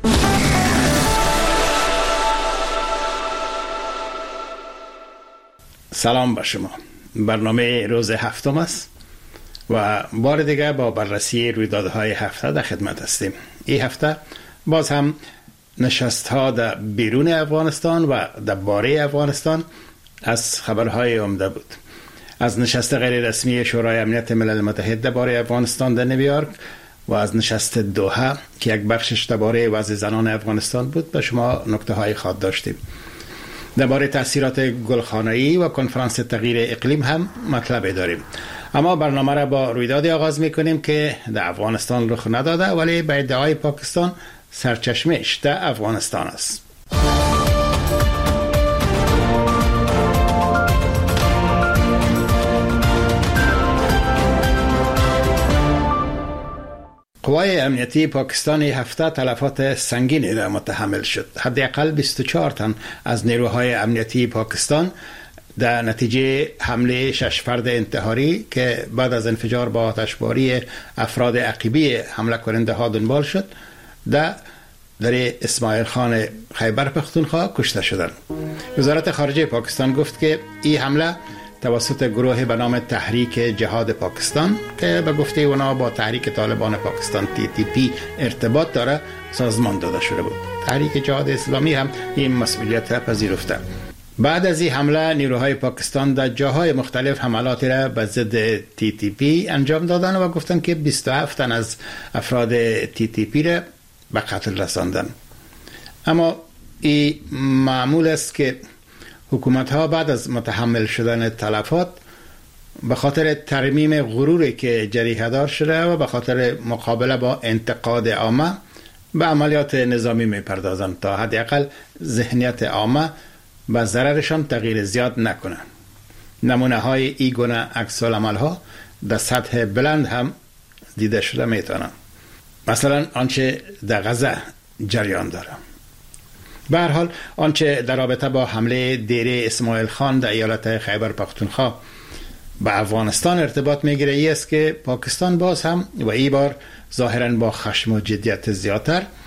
Speaker 8: سلام به شما. برنامه روز هفتم است و بار دیگه با بررسی رویدادهای هفته در خدمت هستیم. این هفته باز هم نشست ها در بیرون افغانستان و در باره افغانستان از خبرهای عمده بود. از نشست غیر رسمی شورای امنیت ملل متحد درباره افغانستان در نیویورک و از نشست دوحه که یک بخشش درباره وضع زنان افغانستان بود به شما نکته های خاص داشتیم. درباره تاثیرات گلخانه‌ای و کنفرانس تغییر اقلیم هم مطلب داریم. اما برنامه را با رویدادی آغاز می‌کنیم که در افغانستان رخ نداده ولی به ادعای پاکستان سرچشمه‌اش در افغانستان است. قوای امنیتی پاکستان هفته تلفات سنگینی را متحمل شد. حداقل 24 تن از نیروهای امنیتی پاکستان در نتیجه حمله 6 فرد انتحاری که بعد از انفجار با آتشباری افراد عقیبی حمله کننده ها دنبال شد در اسماعیل خان خیبر پختونخوا کشته شدند. وزارت خارجه پاکستان گفت که این حمله توسط گروه به نام تحریک جهاد پاکستان که به گفته اونا با تحریک طالبان پاکستان TTP ارتباط داره سازمان داده شده بود. تحریک جهاد اسلامی هم این مسئولیت را پذیرفته. بعد از این حمله نیروهای پاکستان در جاهای مختلف حملاتی را به ضد TTP انجام دادن و گفتن که 27 تن از افراد TTP را به قتل رساندن. اما این معمول است که حکومت ها بعد از متحمل شدن تلفات به خاطر ترمیم غروری که جریحه دار شده و به خاطر مقابله با انتقاد عامه به عملیات نظامی میپردازند تا حداقل ذهنیت عامه به ضررشان تغییر زیاد نکنه. نمونه های این گونه عکس العمل ها در سطح بلند هم دیده شده میتونه. مثلا آنچه در غزه جریان داره. به هر حال آنچه در رابطه با حمله دیره اسماعیل خان در ایالت خیبر پختونخوا به افغانستان ارتباط میگیره ای است که پاکستان باز هم و این بار ظاهرا با خشم و جدیت زیادتر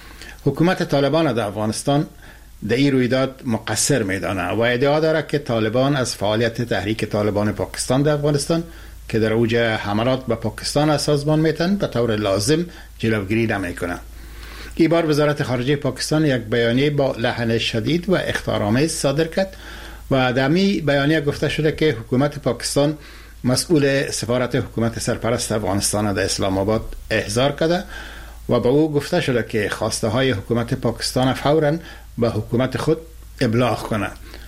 Speaker 8: حکومت طالبان در افغانستان در این رویداد مقصر میدانه و ادعا داره که طالبان از فعالیت تحریک طالبان پاکستان در افغانستان که در اوج حملات به پاکستان از سازمان میتن به طور لازم جلوگیری نمیکنه. این بار وزارت خارجه پاکستان یک بیانیه با لحن شدید و اخطارآمیز صادر کرد و در می بیانیه گفته شده که حکومت پاکستان مسئول سفارت حکومت سرپرست افغانستان در اسلام آباد احضار کرده و به او گفته شده که خواسته های حکومت پاکستان فوراً به حکومت خود ابلاغ کنه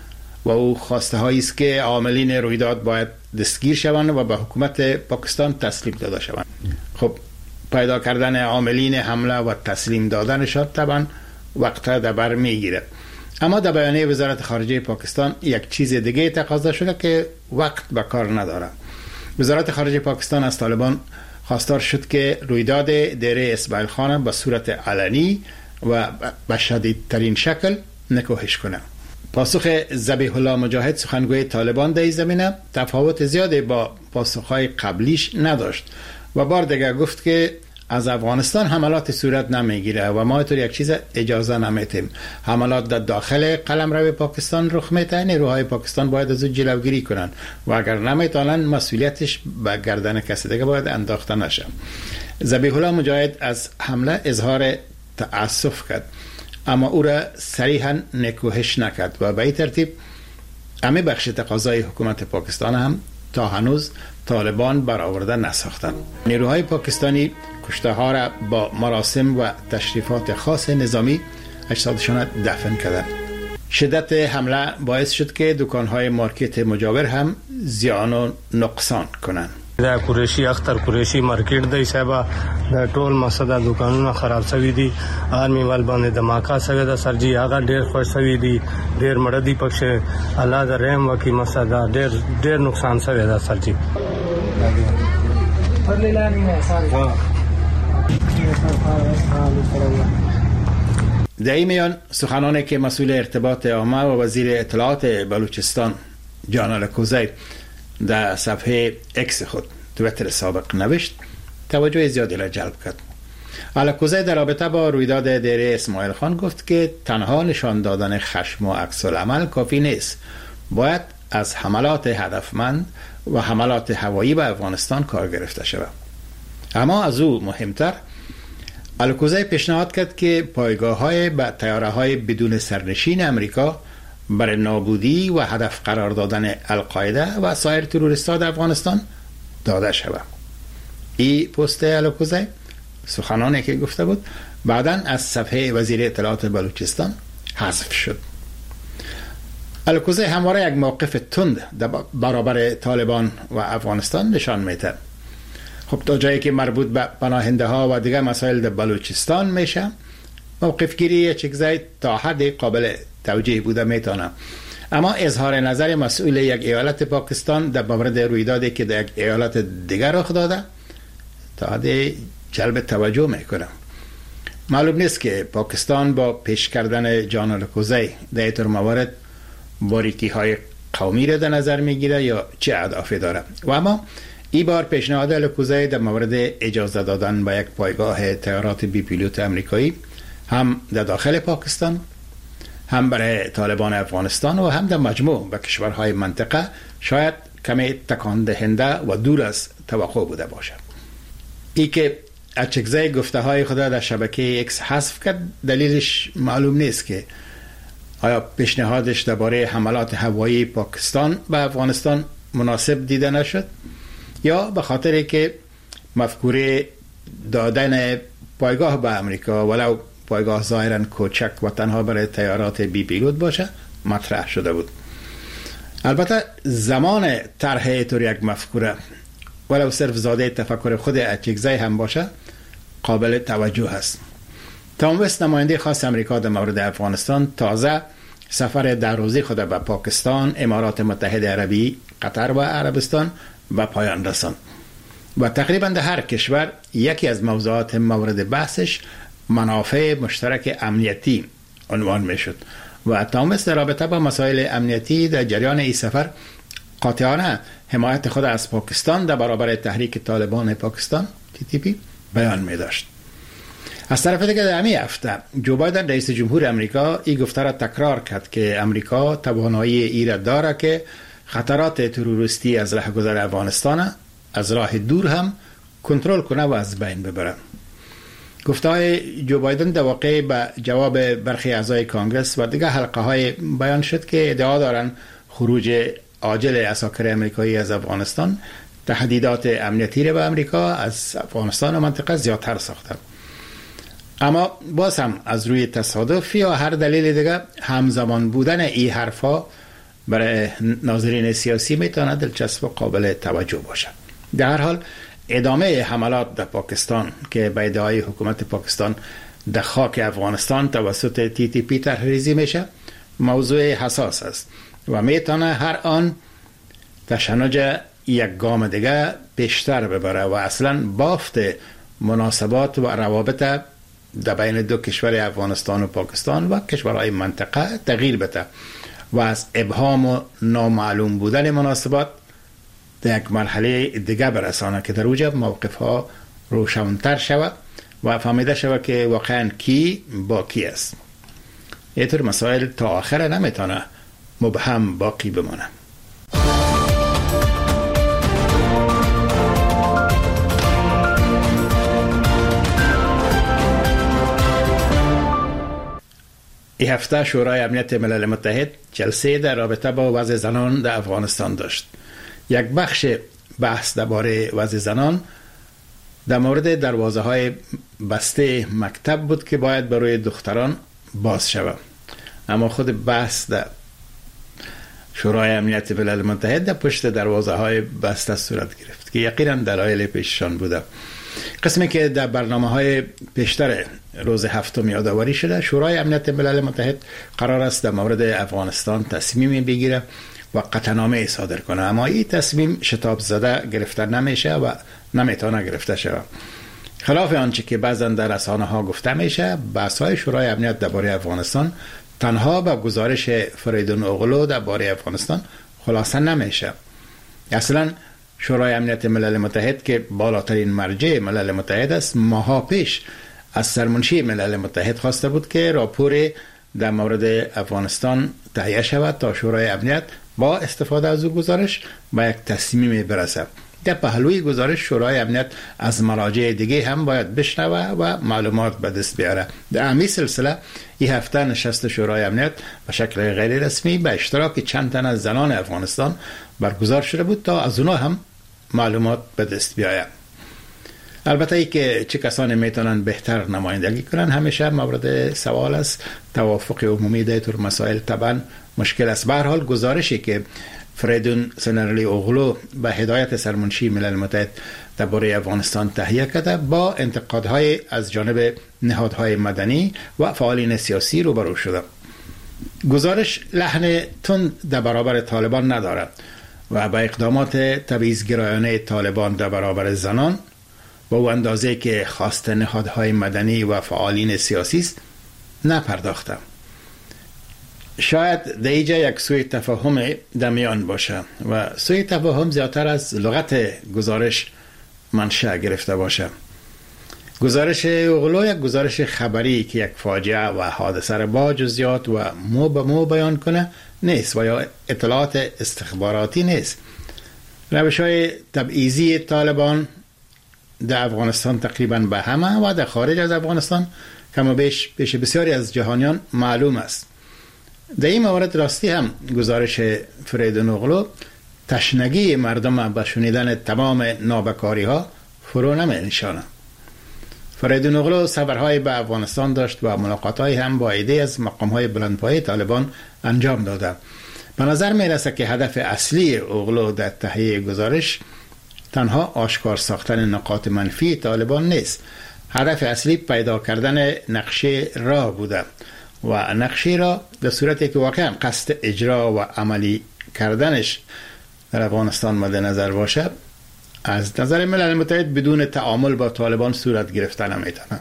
Speaker 8: و او خواسته هایی است که عاملین رویداد باید دستگیر شوند و به حکومت پاکستان تسلیم داده شوند. خب پیدا کردن عاملین حمله و تسلیم دادنشان طبعا وقت در بر میگیره، اما در بیانیه وزارت خارجه پاکستان یک چیز دیگه تقاضا شده که وقت به کار نداره. وزارت خارجه پاکستان از طالبان خواستار شد که رویداد دیره اسماعیل خان به صورت علنی و به شدیدترین شکل نکوهش کنه. پاسخ ذبیح الله مجاهد سخنگوی طالبان در این زمینه تفاوت زیادی با پاسخهای قبلیش نداشت و بار دیگه گفت که از افغانستان حملات صورت نمیگیره و ما طور یک چیز اجازه نمیتیم. حملات در داخل قلمرو پاکستان رخ میده، نیروهای پاکستان باید از او جلوگیری کنن و اگر نمیتونن مسئولیتش به گردن کسی دیگه باید انداخته نشه. ذبیح الله مجاهد از حمله اظهار تأسف کرد اما او را صریحا نکوهش نکرد و به این ترتیب همه بخش تقاضای حکومت پاکستان هم تا هنوز طالبان برآورده نساختند. نیروهای پاکستانی کشته ها را با مراسم و تشریفات خاص نظامی اجسادشان دفن کردند. شدت حمله باعث شد که دکانهای مارکت مجاور هم زیان و نقصان کنند.
Speaker 7: دا قریشی اختر قریشی مارکیټ دی صاحب دا ټول مسدا دکانونه خراب شوی دي، آرمی ول باندې دماکا شوی دا سرجی هغه ډیر خوش شوی دي، ډیر مړه دي پکښه الله د رحم وکي مسدا ډیر نقصان شوی دا سرجی.
Speaker 8: در این میان سخنانی که مسئول ارتباط عامه و وزیر اطلاعات بلوچستان جان الکوزی در صفحه اکس خود تویتر سابق نوشت توجه زیادی را جلب کرد. الکوزی در رابطه با رویداد دیره اسماعیل خان گفت که تنها نشان دادن خشم و عکس العمل کافی نیست، باید از حملات هدفمند و حملات هوایی به افغانستان کار گرفته شود. اما از او مهمتر الکوزی پیشنهاد کرد که پایگاه‌های به طیاره‌های بدون سرنشین امریکا برای نابودی و هدف قرار دادن القاعده و سایر تروریست‌ها در افغانستان داده شود. این پست الکوزی سخنانی که گفته بود بعداً از صفحه وزیر اطلاعات بلوچستان حذف شد. الکوزی همواره یک موقف تند در برابر طالبان و افغانستان نشان میده. خب تا جایی که مربوط به پناهنده ها و دیگر مسائل در بلوچستان میشه موقف گیری چکزی تا حد قابل توجیه بوده میتونه، اما اظهار نظر مسئول یک ایالت پاکستان در مورد رویدادی که در یک ایالت دیگر رخ داده تا حد جلب توجه میکنه. معلوم نیست که پاکستان با پیش کردن جان الکوزی در اینطور موارد باریکی های قومی را در نظر میگیره یا چه اهدافی داره. و اما این بار پیشنهاد الکوزی در مورد اجازه دادن به یک پایگاه طیارات بی پیلوت امریکایی هم در داخل پاکستان، هم برای طالبان افغانستان و هم در مجموع به کشورهای منطقه شاید کمی تکان دهنده و دور از توقع بوده باشد. ای که اچکزی گفته های خدا در شبکه اکس حذف کرد دلیلش معلوم نیست که آیا پیشنهادش درباره حملات هوایی پاکستان به افغانستان مناسب دیده نشد یا به خاطر که مفکوره دادن پایگاه به امریکا ولو پایگاه ظاهراً کوچک و تنها برای طیارات بی پیلوت باشه مطرح شده بود. البته زمان طرح اینطور یک مفکوره ولو صرف زاده تفکر خود اچکزی هم باشه قابل توجه است. تام وست نماینده خاص امریکا در مورد افغانستان تازه سفر در روزی خود به پاکستان، امارات متحده عربی، قطر و عربستان به پایان رساند و تقریبا در هر کشور یکی از موضوعات مورد بحثش منافع مشترک امنیتی عنوان می شد و تام وست در رابطه با مسائل امنیتی در جریان این سفر قاطعانه حمایت خود از پاکستان در برابر تحریک طالبان پاکستان TTP بیان می داشت. از طرف دیگه در همین هفته جو بایدن رئیس جمهور امریکا این گفته را تکرار کرد که امریکا توانایی ایراد داره که خطرات تروریستی از رهگذر افغانستان از راه دور هم کنترل کنه و از بین ببره. گفته‌های جو بایدن در واقع به جواب برخی اعضای کانگرس و دیگر حلقه های بیان شد که ادعا دارن خروج عاجل عساکر امریکایی از افغانستان تهدیدات امنیتی را به امریکا از افغانستان و منطقه زیادتر ساخته. اما باز هم از روی تصادف یا هر دلیل دیگه همزمان بودن این حرفا برای ناظرین سیاسی میتونه دلچسب و قابل توجه باشه. در هر حال ادامه حملات در پاکستان که به ادعای حکومت پاکستان در خاک افغانستان توسط TTP طرح‌ریزی میشه موضوع حساس است و میتونه هر آن تشنج یک گام دیگه بیشتر ببره و اصلا بافت مناسبات و روابط در بین دو کشور افغانستان و پاکستان و کشورهای منطقه تغییر بده و از ابهام و نامعلوم بودن مناسبات در یک مرحله دیگه برسانه که در اوجه موقف ها روشن‌تر شود و فهمیده شود که واقعا کی با کی است. اینطور مسائل تا آخر نمیتونه مبهم باقی بمانه. این هفته شورای امنیت ملل متحد جلسه در رابطه با وضع زنان در افغانستان داشت. یک بخش بحث درباره وضع زنان در مورد دروازه های بسته مکتب بود که باید برای دختران باز شود. اما خود بحث در شورای امنیت ملل متحد در پشت دروازه های بسته صورت گرفت که یقینا دلایل پیششان بوده. قسمی که در برنامه های پیشتر روز هفتم یادآوری شده، شورای امنیت ملل متحد قرار است در مورد افغانستان تصمیم بگیره و قطعنامه صادر کنه، اما این تصمیم شتاب زده گرفته نمیشه و نمیتونه گرفته شود. خلاف آنچه که بعضا در رسانه ها گفته میشه، بحث های شورای امنیت درباره افغانستان تنها به گزارش فریدون اغلو درباره افغانستان خلاصه نمیشه. اصلا شورای امنیت ملل متحد که بالاترین مرجع ملل متحد است، ماها پیش از سرمنشی ملل متحد خواسته بود که راپور در مورد افغانستان تهیه شود تا شورای امنیت با استفاده از او گزارش به یک تصمیم برسد. در پهلوی گزارش شورای امنیت از مراجع دیگه هم باید بشنوه و معلومات به دست بیاره. در همین سلسله این هفته نشست شورای امنیت به شکل غیر رسمی به اشتراک چند تن از زنان افغانستان برگزار شده بود تا از اونا هم معلومات به دست بیاید. البته ای که چه کسانی میتونن بهتر نمایندگی کنن همیشه مورد سوال است. توافق عمومی در طور مسائل طبعا مشکل است. به هر حال گزارشی که فریدون سنرلی اغلو به هدایت سرمنشی ملل متحد درباره افغانستان تهیه کرده با انتقادهای از جانب نهادهای مدنی و فعالین سیاسی روبرو شده. گزارش لحن تند در برابر طالبان ندارد و به اقدامات تبعیض‌گرایانه طالبان در برابر زنان با او اندازه که خواست نهادهای مدنی و فعالین سیاسی است نپرداخته. شاید در اینجا یک سوء تفاهم در میان باشه و سوء تفاهم زیادتر از لغت گزارش منشأ گرفته باشه. گزارش اغلو یک گزارش خبری که یک فاجعه و حادثه را با جزئیات و مو به مو بیان کنه نیست و یا اطلاعات استخباراتی نیست. روش‌های تبعیضی طالبان در افغانستان تقریبا به همه و در خارج از افغانستان کم و بیش پیش بسیاری از جهانیان معلوم است. در این مورد راستی هم گزارش فریدون اغلو تشنگی مردم به شنیدن تمام نابکاری ها فرو نمی نشانه. فریدون اغلو سفرهای به افغانستان داشت و ملاقات‌های هم با عده‌ای از مقام‌های بلندپایه طالبان انجام داده. به نظر می رسد که هدف اصلی اغلو در تهیه گزارش تنها آشکار ساختن نقاط منفی طالبان نیست. هدف اصلی پیدا کردن نقشه راه بوده و نقشه را در صورتی که واقعا قصد اجرا و عملی کردنش در افغانستان مد نظر باشه از نظر ملل متحد بدون تعامل با طالبان صورت گرفته نمیتونه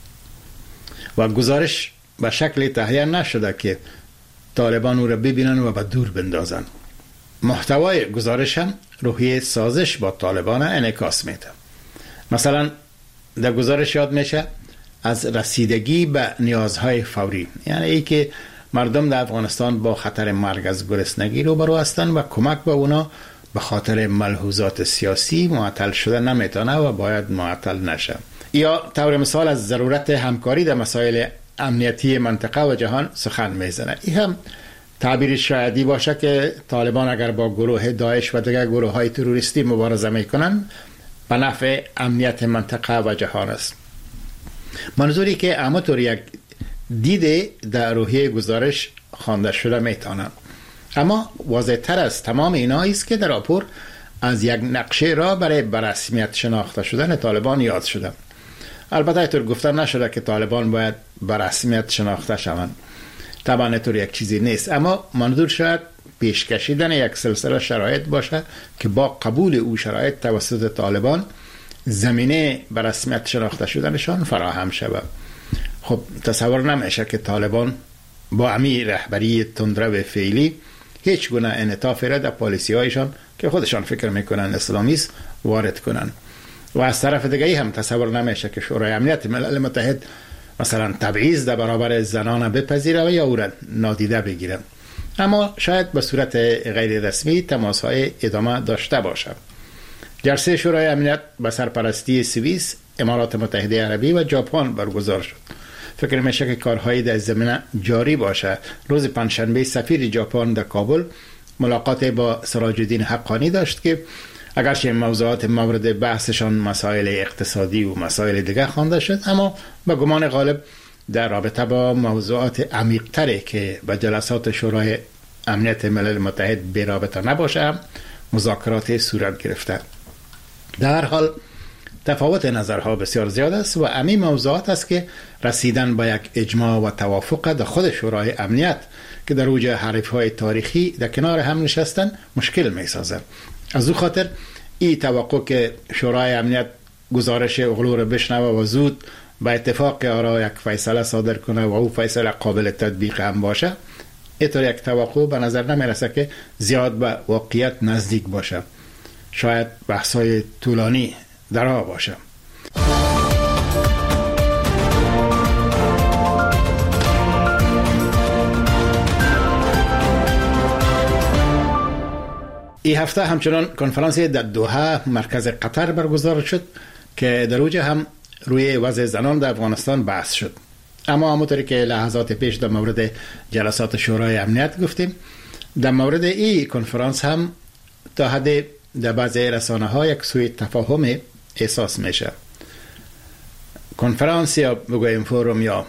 Speaker 8: و گزارش به شکل تهیه نشده که طالبان او را ببینن و به دور بندازن. محتوای گزارش هم روحیه سازش با طالبان انعکاس میده. مثلا در گزارش یاد میشه از رسیدگی به نیازهای فوری، یعنی ای که مردم در افغانستان با خطر مرگ از گرسنگی روبرو هستند و کمک به اونا به خاطر ملحوظات سیاسی معطل شده نمیتونه و باید معطل نشه. یا طور مثال از ضرورت همکاری در مسائل امنیتی منطقه و جهان سخن میزنه. این هم تعبیر شایدی باشه که طالبان اگر با گروه داعش و دیگر گروه های تروریستی مبارزه میکنن به نفع امنیت منطقه و جهان است. منظوری که همطور یک دیده در روحیه گزارش خوانده شده میتونه، اما واضح تر از تمام اینا است که در راپور از یک نقشه را برای برسمیت شناخته شدن طالبان یاد شده. البته اینطور گفته نشده که طالبان باید برسمیت شناخته شوند، طبعا اینطور یک چیزی نیست، اما منظور شاید پیش کشیدن یک سلسله شرایط باشه که با قبول او شرایط توسط طالبان زمینه برسمیت شناخته شدنشان فراهم شود. خب تصور نمیشه که طالبان با امی رهبری تندرو فعلی هیچ گونه انعطاف را در پالیسی هایشان که خودشان فکر میکنن اسلامی است وارد کنن. و از طرف دیگه هم تصور نمیشه که شورای امنیت ملل متحد مثلا تبعیض در برابر زنان بپذیره و یا او را نادیده بگیره، اما شاید به صورت غیر رسمی تماس های ادامه داشته باشه. جلسه شورای امنیت به سرپرستی سوئیس، امارات متحده عربی و ژاپن برگزار شد. فکر میشه که کارهایی در زمینه جاری باشه. روز پنجشنبه سفیر ژاپن در کابل ملاقات با سراج الدین حقانی داشت که اگرچه موضوعات مورد بحثشان مسائل اقتصادی و مسائل دیگر خوانده شد، اما به گمان غالب در رابطه با موضوعات عمیق‌تری که به جلسات شورای امنیت ملل متحد بی رابطه نباشه مذاکرات صورت گرفته. در هر حال تفاوت نظرها بسیار زیاد است و همین موضوعات است که رسیدن به یک اجماع و توافق در خود شورای امنیت که در اوج حریف‌های تاریخی در کنار هم نشستن مشکل می‌سازد. از او خاطر این توقع که شورای امنیت گزارش اغلو را بشنوه و زود به اتفاق آرا یک فیصله صادر کنه و او فیصله قابل تطبیق هم باشه، اینطور یک توقع به نظر نمیرسه که زیاد به واقعیت نزدیک باشه. شاید بحث‌های طولانی در آن باشه. این هفته همچنان کنفرانسی در دوحه مرکز قطر برگزار شد که در اوج هم روی وضع زنان در افغانستان بحث شد. اما همونطوری که لحظات پیش در مورد جلسات شورای امنیت گفتیم، در مورد این کنفرانس هم تا حد در بعضی رسانه ها یک سوء تفاهم احساس میشه. کنفرانس یا بگویم فوروم یا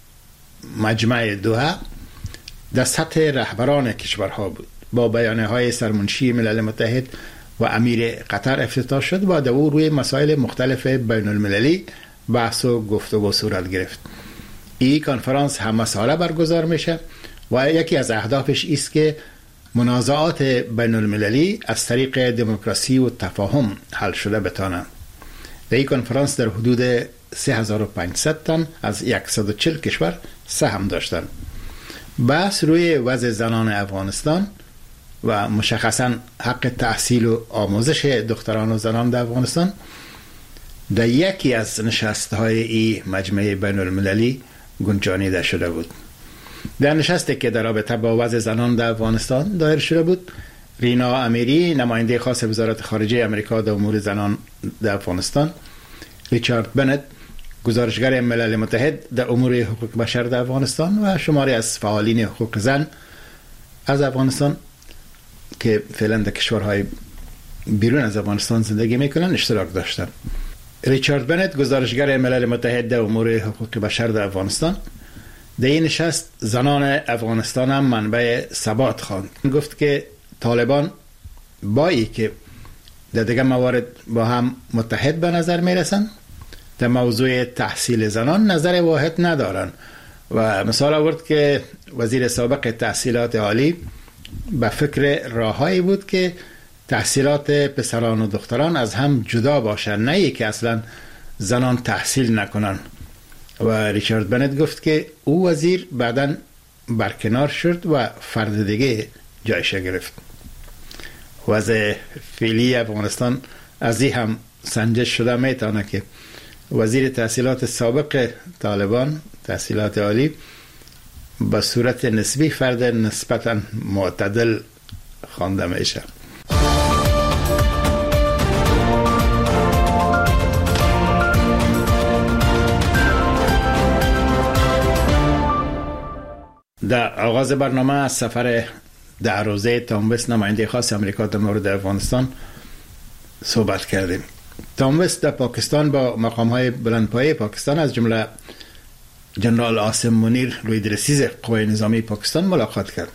Speaker 8: مجمع دوحه در سطح رهبران کشورها بود، با بیانیه های سرمنشی ملل متحد و امیر قطر افتتاح شد و در او روی مسائل مختلف بین المللی بحث و گفتگو صورت گرفت. این کنفرانس همه ساله برگزار میشه و یکی از اهدافش است که منازعات بین المللی از طریق دموکراسی و تفاهم حل شده بتانند. در این کنفرانس در حدود 3500 تن از 140 کشور سهم داشتند. بحث روی وضع زنان افغانستان و مشخصا حق تحصیل و آموزش دختران و زنان در افغانستان در یکی از نشست‌های این مجمع بین المللی گنجانیده شده بود. در نشستی که در رابطه با وضع زنان در افغانستان دایر شده بود، رینا امیری نماینده خاص وزارت خارجه امریکا در امور زنان در افغانستان، ریچارد بنت گزارشگر ملل متحد در امور حقوق بشر در افغانستان و شماری از فعالین حقوق زن از افغانستان که فعلا در کشورهای بیرون از افغانستان زندگی میکنن اشتراک داشتند. ریچارد بنت گزارشگر ملل متحد در امور حقوق بشر در افغانستان در این نشست زنان افغانستان هم منبع ثبات خواند. گفت که طالبان با ای که در دیگر موارد با هم متحد به نظر میرسن، در موضوع تحصیل زنان نظر واحد ندارن و مثال آورد که وزیر سابق تحصیلات عالی به فکر راههایی بود که تحصیلات پسران و دختران از هم جدا باشن، نه ای که اصلا زنان تحصیل نکنن. و ریچارد بنت گفت که او وزیر بعداً برکنار شد و فرد دیگه جایش گرفت. وضع فعلی افغانستان از این هم سنجش شده میتونه که وزیر تحصیلات سابق طالبان تحصیلات عالی به صورت نسبی فرد نسبتا معتدل خوانده میشه. در آغاز برنامه از سفر 10 روزه تام وست نماینده خاص امریکا در مورد افغانستان صحبت کردیم. تام وست در پاکستان با مقام‌های بلندپایه پاکستان از جمله جنرال عاصم منیر لوی رئیس قوای نظامی پاکستان ملاقات کرد.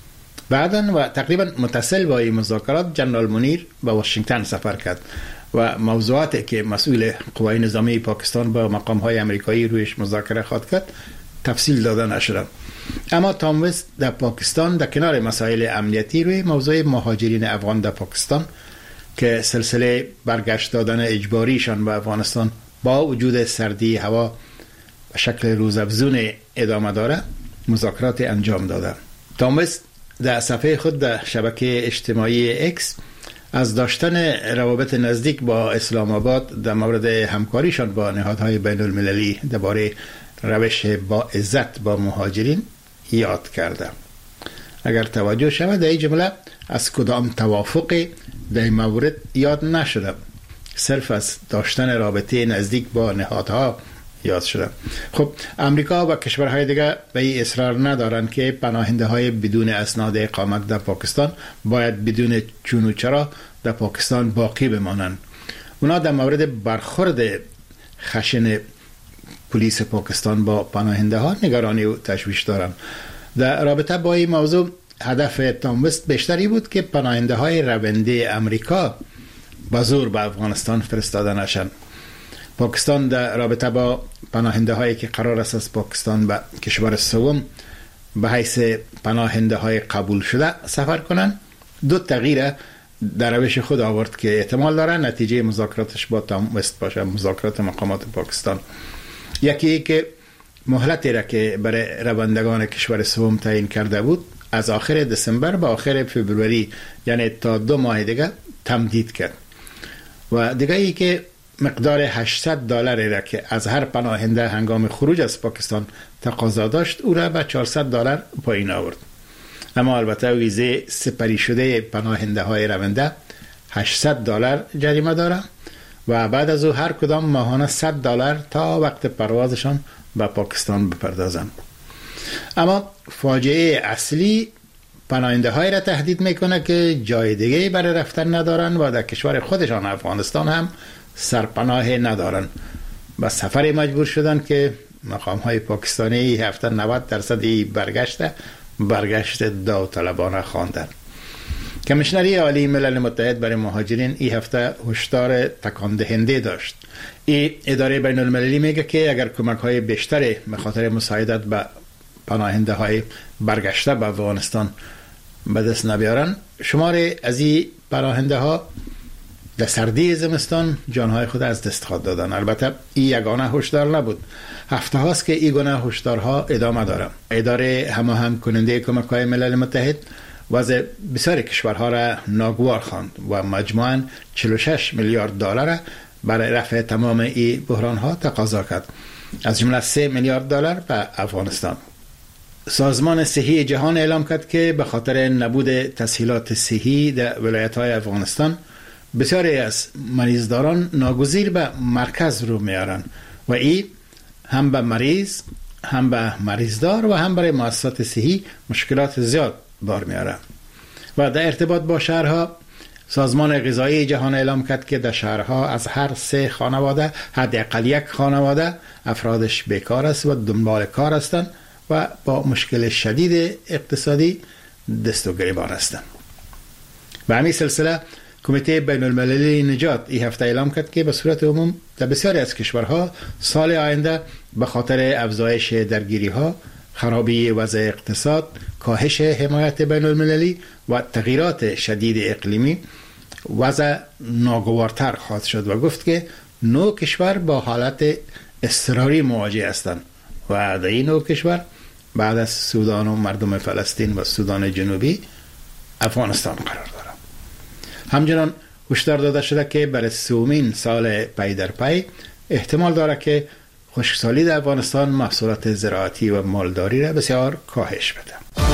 Speaker 8: بعداً و تقریبا متصل با این مذاکرات جنرال منیر به واشنگتن سفر کرد و موضوعاتی که مسئول قوای نظامی پاکستان با مقام‌های امریکایی رویش مذاکره خواهد کرد تفصیل داده نشد. اما تام وست در پاکستان در کنار مسائل امنیتی روی موضوع مهاجرین افغان در پاکستان که سلسله برگشت دادن اجباریشان به افغانستان با وجود سردی هوا به شکل روزافزون ادامه داره مذاکرات انجام داده. تام وست در صفحه خود در شبکه اجتماعی اکس از داشتن روابط نزدیک با اسلام آباد در مورد همکاریشان با نهادهای بین المللی درباره روش با عزت با مهاجرین یاد کرده. اگر توجه شود در این جمله از کدام توافقی در این مورد یاد نشده، صرف از داشتن رابطه نزدیک با نهادها یاد شده. خب امریکا و کشورهای دیگه به این اصرار ندارند که پناهنده های بدون اسناد اقامت در پاکستان باید بدون چون و چرا در پاکستان باقی بمانند. اونا در مورد برخورد خشن پلیس پاکستان با پناهنده ها نگرانی و تشویش دارند. در رابطه با این موضوع هدف تام وست بیشتری بود که پناهنده های رونده امریکا با زور به افغانستان فرستاده نشن. پاکستان در رابطه با پناهنده هایی که قرار است از پاکستان به کشور سوم به حیث پناهنده های قبول شده سفر کنند 2 تغییر در روش خود آورد که احتمال داره نتیجه مذاکراتش با تام وست باشه، مذاکرات مقامات پاکستان. یکی که مهلتی را که برای روندگان کشور سوم تعیین کرده بود از آخر دسامبر به آخر فوریه، یعنی تا 2 ماه دیگه تمدید کرد. و دیگه ای که مقدار $800 را که از هر پناهنده هنگام خروج از پاکستان تقاضا داشت او را به $400 پایین آورد. اما البته ویزه سپری شده پناهنده های رونده $800 جریمه داره و بعد از او هر کدام ماهانه $100 تا وقت پروازشان به پاکستان بپردازند. اما فاجعه اصلی پناهنده های را تهدید میکنه که جای دیگه برای رفتن ندارن و در کشور خودشان افغانستان هم سرپناه ندارن. به سفر مجبور شدن که مقام های پاکستانی هفته 90% برگشت داوطلبانه خواندن. کمیشنری عالی ملل متحد برای مهاجرین این هفته هشدار تکان دهنده داشت. این اداره بین المللی میگه که اگر کمک های بیشتری به خاطر مساعدت به پناهنده های برگشته به افغانستان به دست نبیارن، شمار از این پناهنده ها در سردی زمستان جانهای خود از دست خواهد دادن. البته این یگانه هشدار نبود، هفته هاست که این گونه هشدارها ادامه داره. اداره هماهنگ کننده کمک های ملل متحد وضع بسیار کشورها را ناگوار خواند و مجموعاً $46 میلیارد برای رفع تمام این بحران ها تقاضا کرد، از جمله $3 میلیارد به افغانستان. سازمان صحی جهان اعلام کرد که به خاطر نبود تسهیلات صحی در ولایت‌های افغانستان بسیاری از مریضداران ناگزیر به مرکز رو میارن و این هم به مریض، هم به مریضدار و هم برای مؤسسات صحی مشکلات زیاد بار میاره. و در ارتباط با شهرها، سازمان غذایی جهان اعلام کرد که در شهرها از هر 3 خانواده حداقل 1 خانواده افرادش بیکار است و دنبال کار هستند و با مشکل شدید اقتصادی دست و گریبان هستند. به همین سلسله کمیته بین المللی نجات این هفته اعلام کرد که به صورت عموم در بسیاری از کشورها سال آینده به خاطر افزایش درگیری ها، خرابی وضع اقتصاد، کاهش حمایت بین المللی و تغییرات شدید اقلیمی وضع ناگوارتر خواهد شد و گفت که 9 کشور با حالت اضطراری مواجه هستند و در این 9 کشور بعد از سودان و مردم فلسطین و سودان جنوبی افغانستان قرار دارد. همچنان هشدار داده شده که برای 3مین سال پی در پی احتمال داره که خشکسالی در افغانستان محصولات زراعتی و مالداری را بسیار کاهش بده.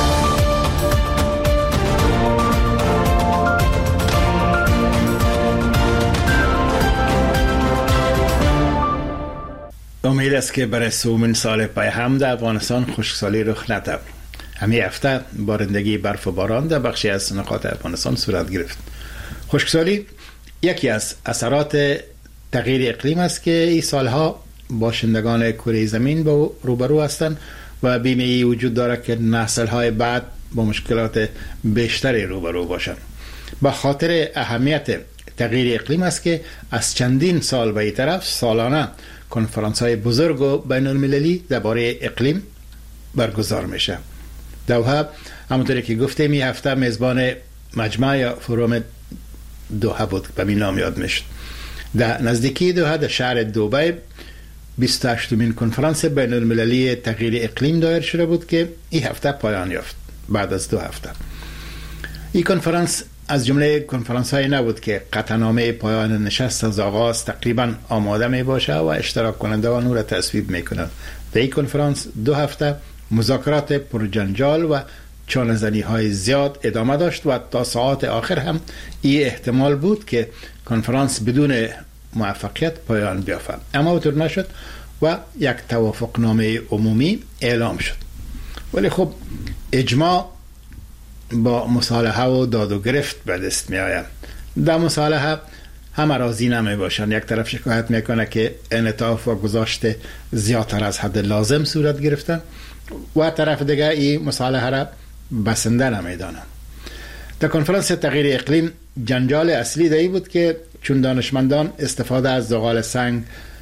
Speaker 8: امید است که برای سومین سال پای هم در افغانستان خشکسالی رخ ندهد. همین هفته بارندگی برف و باران در بخشی از نقاط افغانستان صورت گرفت. خشکسالی یکی از اثرات تغییر اقلیم است که این سالها باشندگان کره زمین با روبرو هستند و بیمه‌ای وجود دارد که نسل‌های بعد با مشکلات بیشتری روبرو باشند. با خاطر اهمیت تغییر اقلیم است که از چندین سال به این طرف سالانه کنفرانس‌های بزرگ و بین‌المللی درباره اقلیم برگزار میشه. دوحه همونطوری که گفتیم این هفته میزبان مجمع یا فروم دوحه بود، به این نام یاد میشد. در نزدیکی دوحه در شهر دبی 28مین کنفرانس بین‌المللی تغییر اقلیم دایر شده بود که این هفته پایان یافت بعد از 2 هفته. این کنفرانس از جمله کنفرانس های نبود که قطعنامه پایان نشست از آغاز تقریبا آماده می باشه و اشتراک کنندگان او را تصویب می کنند. در این کنفرانس 2 هفته مذاکرات پرجنجال و چانه‌زنی های زیاد ادامه داشت و تا ساعات آخر هم این احتمال بود که کنفرانس بدون موفقیت پایان بیافت، اما اونطور نشد و یک توافقنامه عمومی اعلام شد. ولی خب اجماع با مصالحه و داد و گرفت به دست می آید. در مصالحه همه راضی نمی باشند. یک طرف شکایت میکنه که انعطاف و گذاشت زیادتر از حد لازم صورت گرفته و طرف دیگه این مصالحه را بسنده نمی دانند. در کنفرانس تغییر اقلیم جنجال اصلی دایی بود که چون دانشمندان استفاده از زغال سنگ،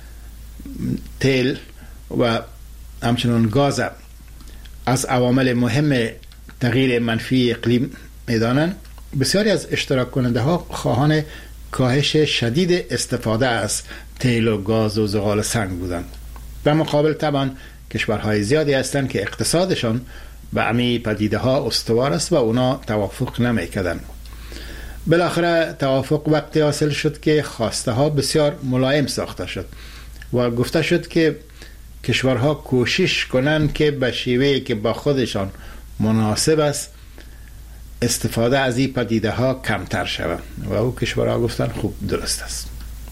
Speaker 8: تیل و همچنان گاز از عوامل مهم تغییر منفی اقلیم میدانند، بسیاری از اشتراک کننده ها خواهان کاهش شدید استفاده از تیل و گاز و زغال سنگ بودند. در مقابل طبعا کشورهای زیادی هستند که اقتصادشان به امی پدیده ها استوار است و اونا توافق نمی کردن. بالاخره توافق وقتی حاصل شد که خواسته ها بسیار ملایم ساخته شد و گفته شد که کشورها کوشش کنند که به شیوهی که با خودشان مناسب است استفاده از این پدیده ها کمتر شود و او کشورها گفتن خوب درست است.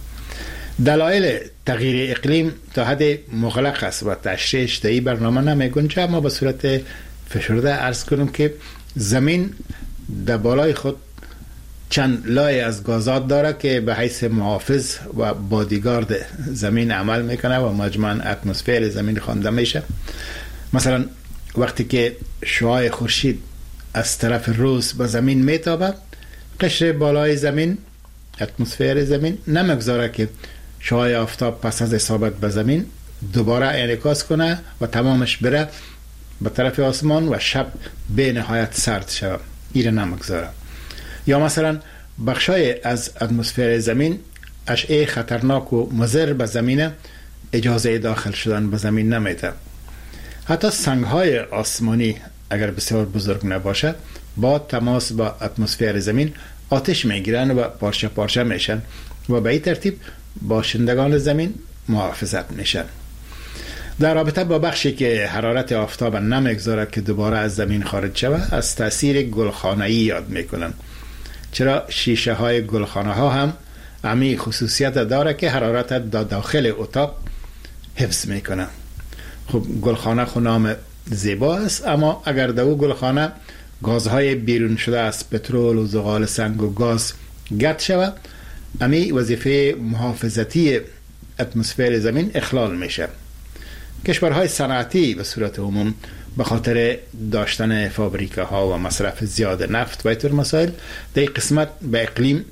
Speaker 8: دلایل تغییر اقلیم تا حد مغلق است و تشریحش در این برنامه نمی گنجه، اما به صورت فشرده عرض کنم که زمین در بالای خود چند لایه از گازات داره که به حیث محافظ و بادیگارد زمین عمل میکنه و مجموعاً اتمسفر زمین خوانده میشه. مثلا وقتی که شعاع خورشید از طرف روز به زمین میتابه، قشر بالای زمین، اتمسفر زمین نمیگذاره که شعاع آفتاب پس از اصابت به زمین دوباره انعکاس کنه و تمامش بره به طرف آسمان و شب به نهایت سرد شود. ایره نمیگذاره. یا مثلا بخشای از اتمسفر زمین اشعه خطرناک و مضر به زمین اجازه داخل شدن به زمین نمیده. حتی سنگ‌های آسمانی اگر بسیار بزرگ نباشه با تماس با اتمسفر زمین آتش میگیرن و پارچه پارچه میشن و به این ترتیب باشندگان زمین محافظت میشن. در رابطه با بخشی که حرارت آفتاب نمیگذاره که دوباره از زمین خارج شود، از تاثیر گلخانه‌ای یاد میکنن، چرا شیشه های گلخانه ها هم امی خصوصیت داره که حرارت داخل اتاق حفظ میکنه. خب گلخانه خو نام زیبا است، اما اگر در او گلخانه گازهای بیرون شده از پترول و زغال سنگ و گاز گرد شود، امی وظیفه محافظتی اتمسفر زمین اخلال میشه. کشورهای صنعتی به صورت عموم به خاطر داشتن فابریکه ها و مصرف زیاد نفت و اینطور مسائل در قسمت به اقلیم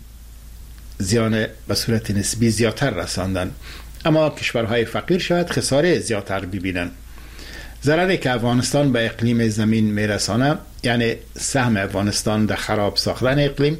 Speaker 8: زیان به صورت نسبی زیادتر رساندن، اما کشورهای فقیر شاید خساره زیادتر ببینن. ضرری که افغانستان به اقلیم زمین میرسانه، یعنی سهم افغانستان در خراب ساختن اقلیم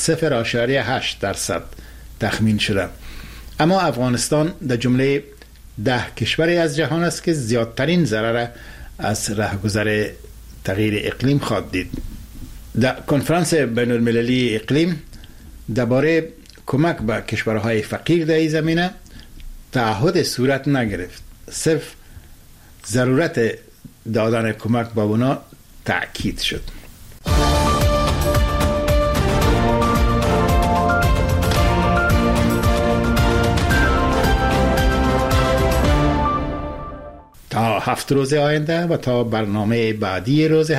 Speaker 8: 0.8% تخمین شده، اما افغانستان در جمله 10 کشوری از جهان است که زیادترین ضرر از رهگذر تغییر اقلیم خواهد دید. در کنفرانس بین المللی اقلیم درباره کمک به کشورهای فقیر در این زمینه تعهد صورت نگرفت، صرف ضرورت دادن کمک به اونا تأکید شد. تا 7 روز آینده و تا برنامه بعدی روز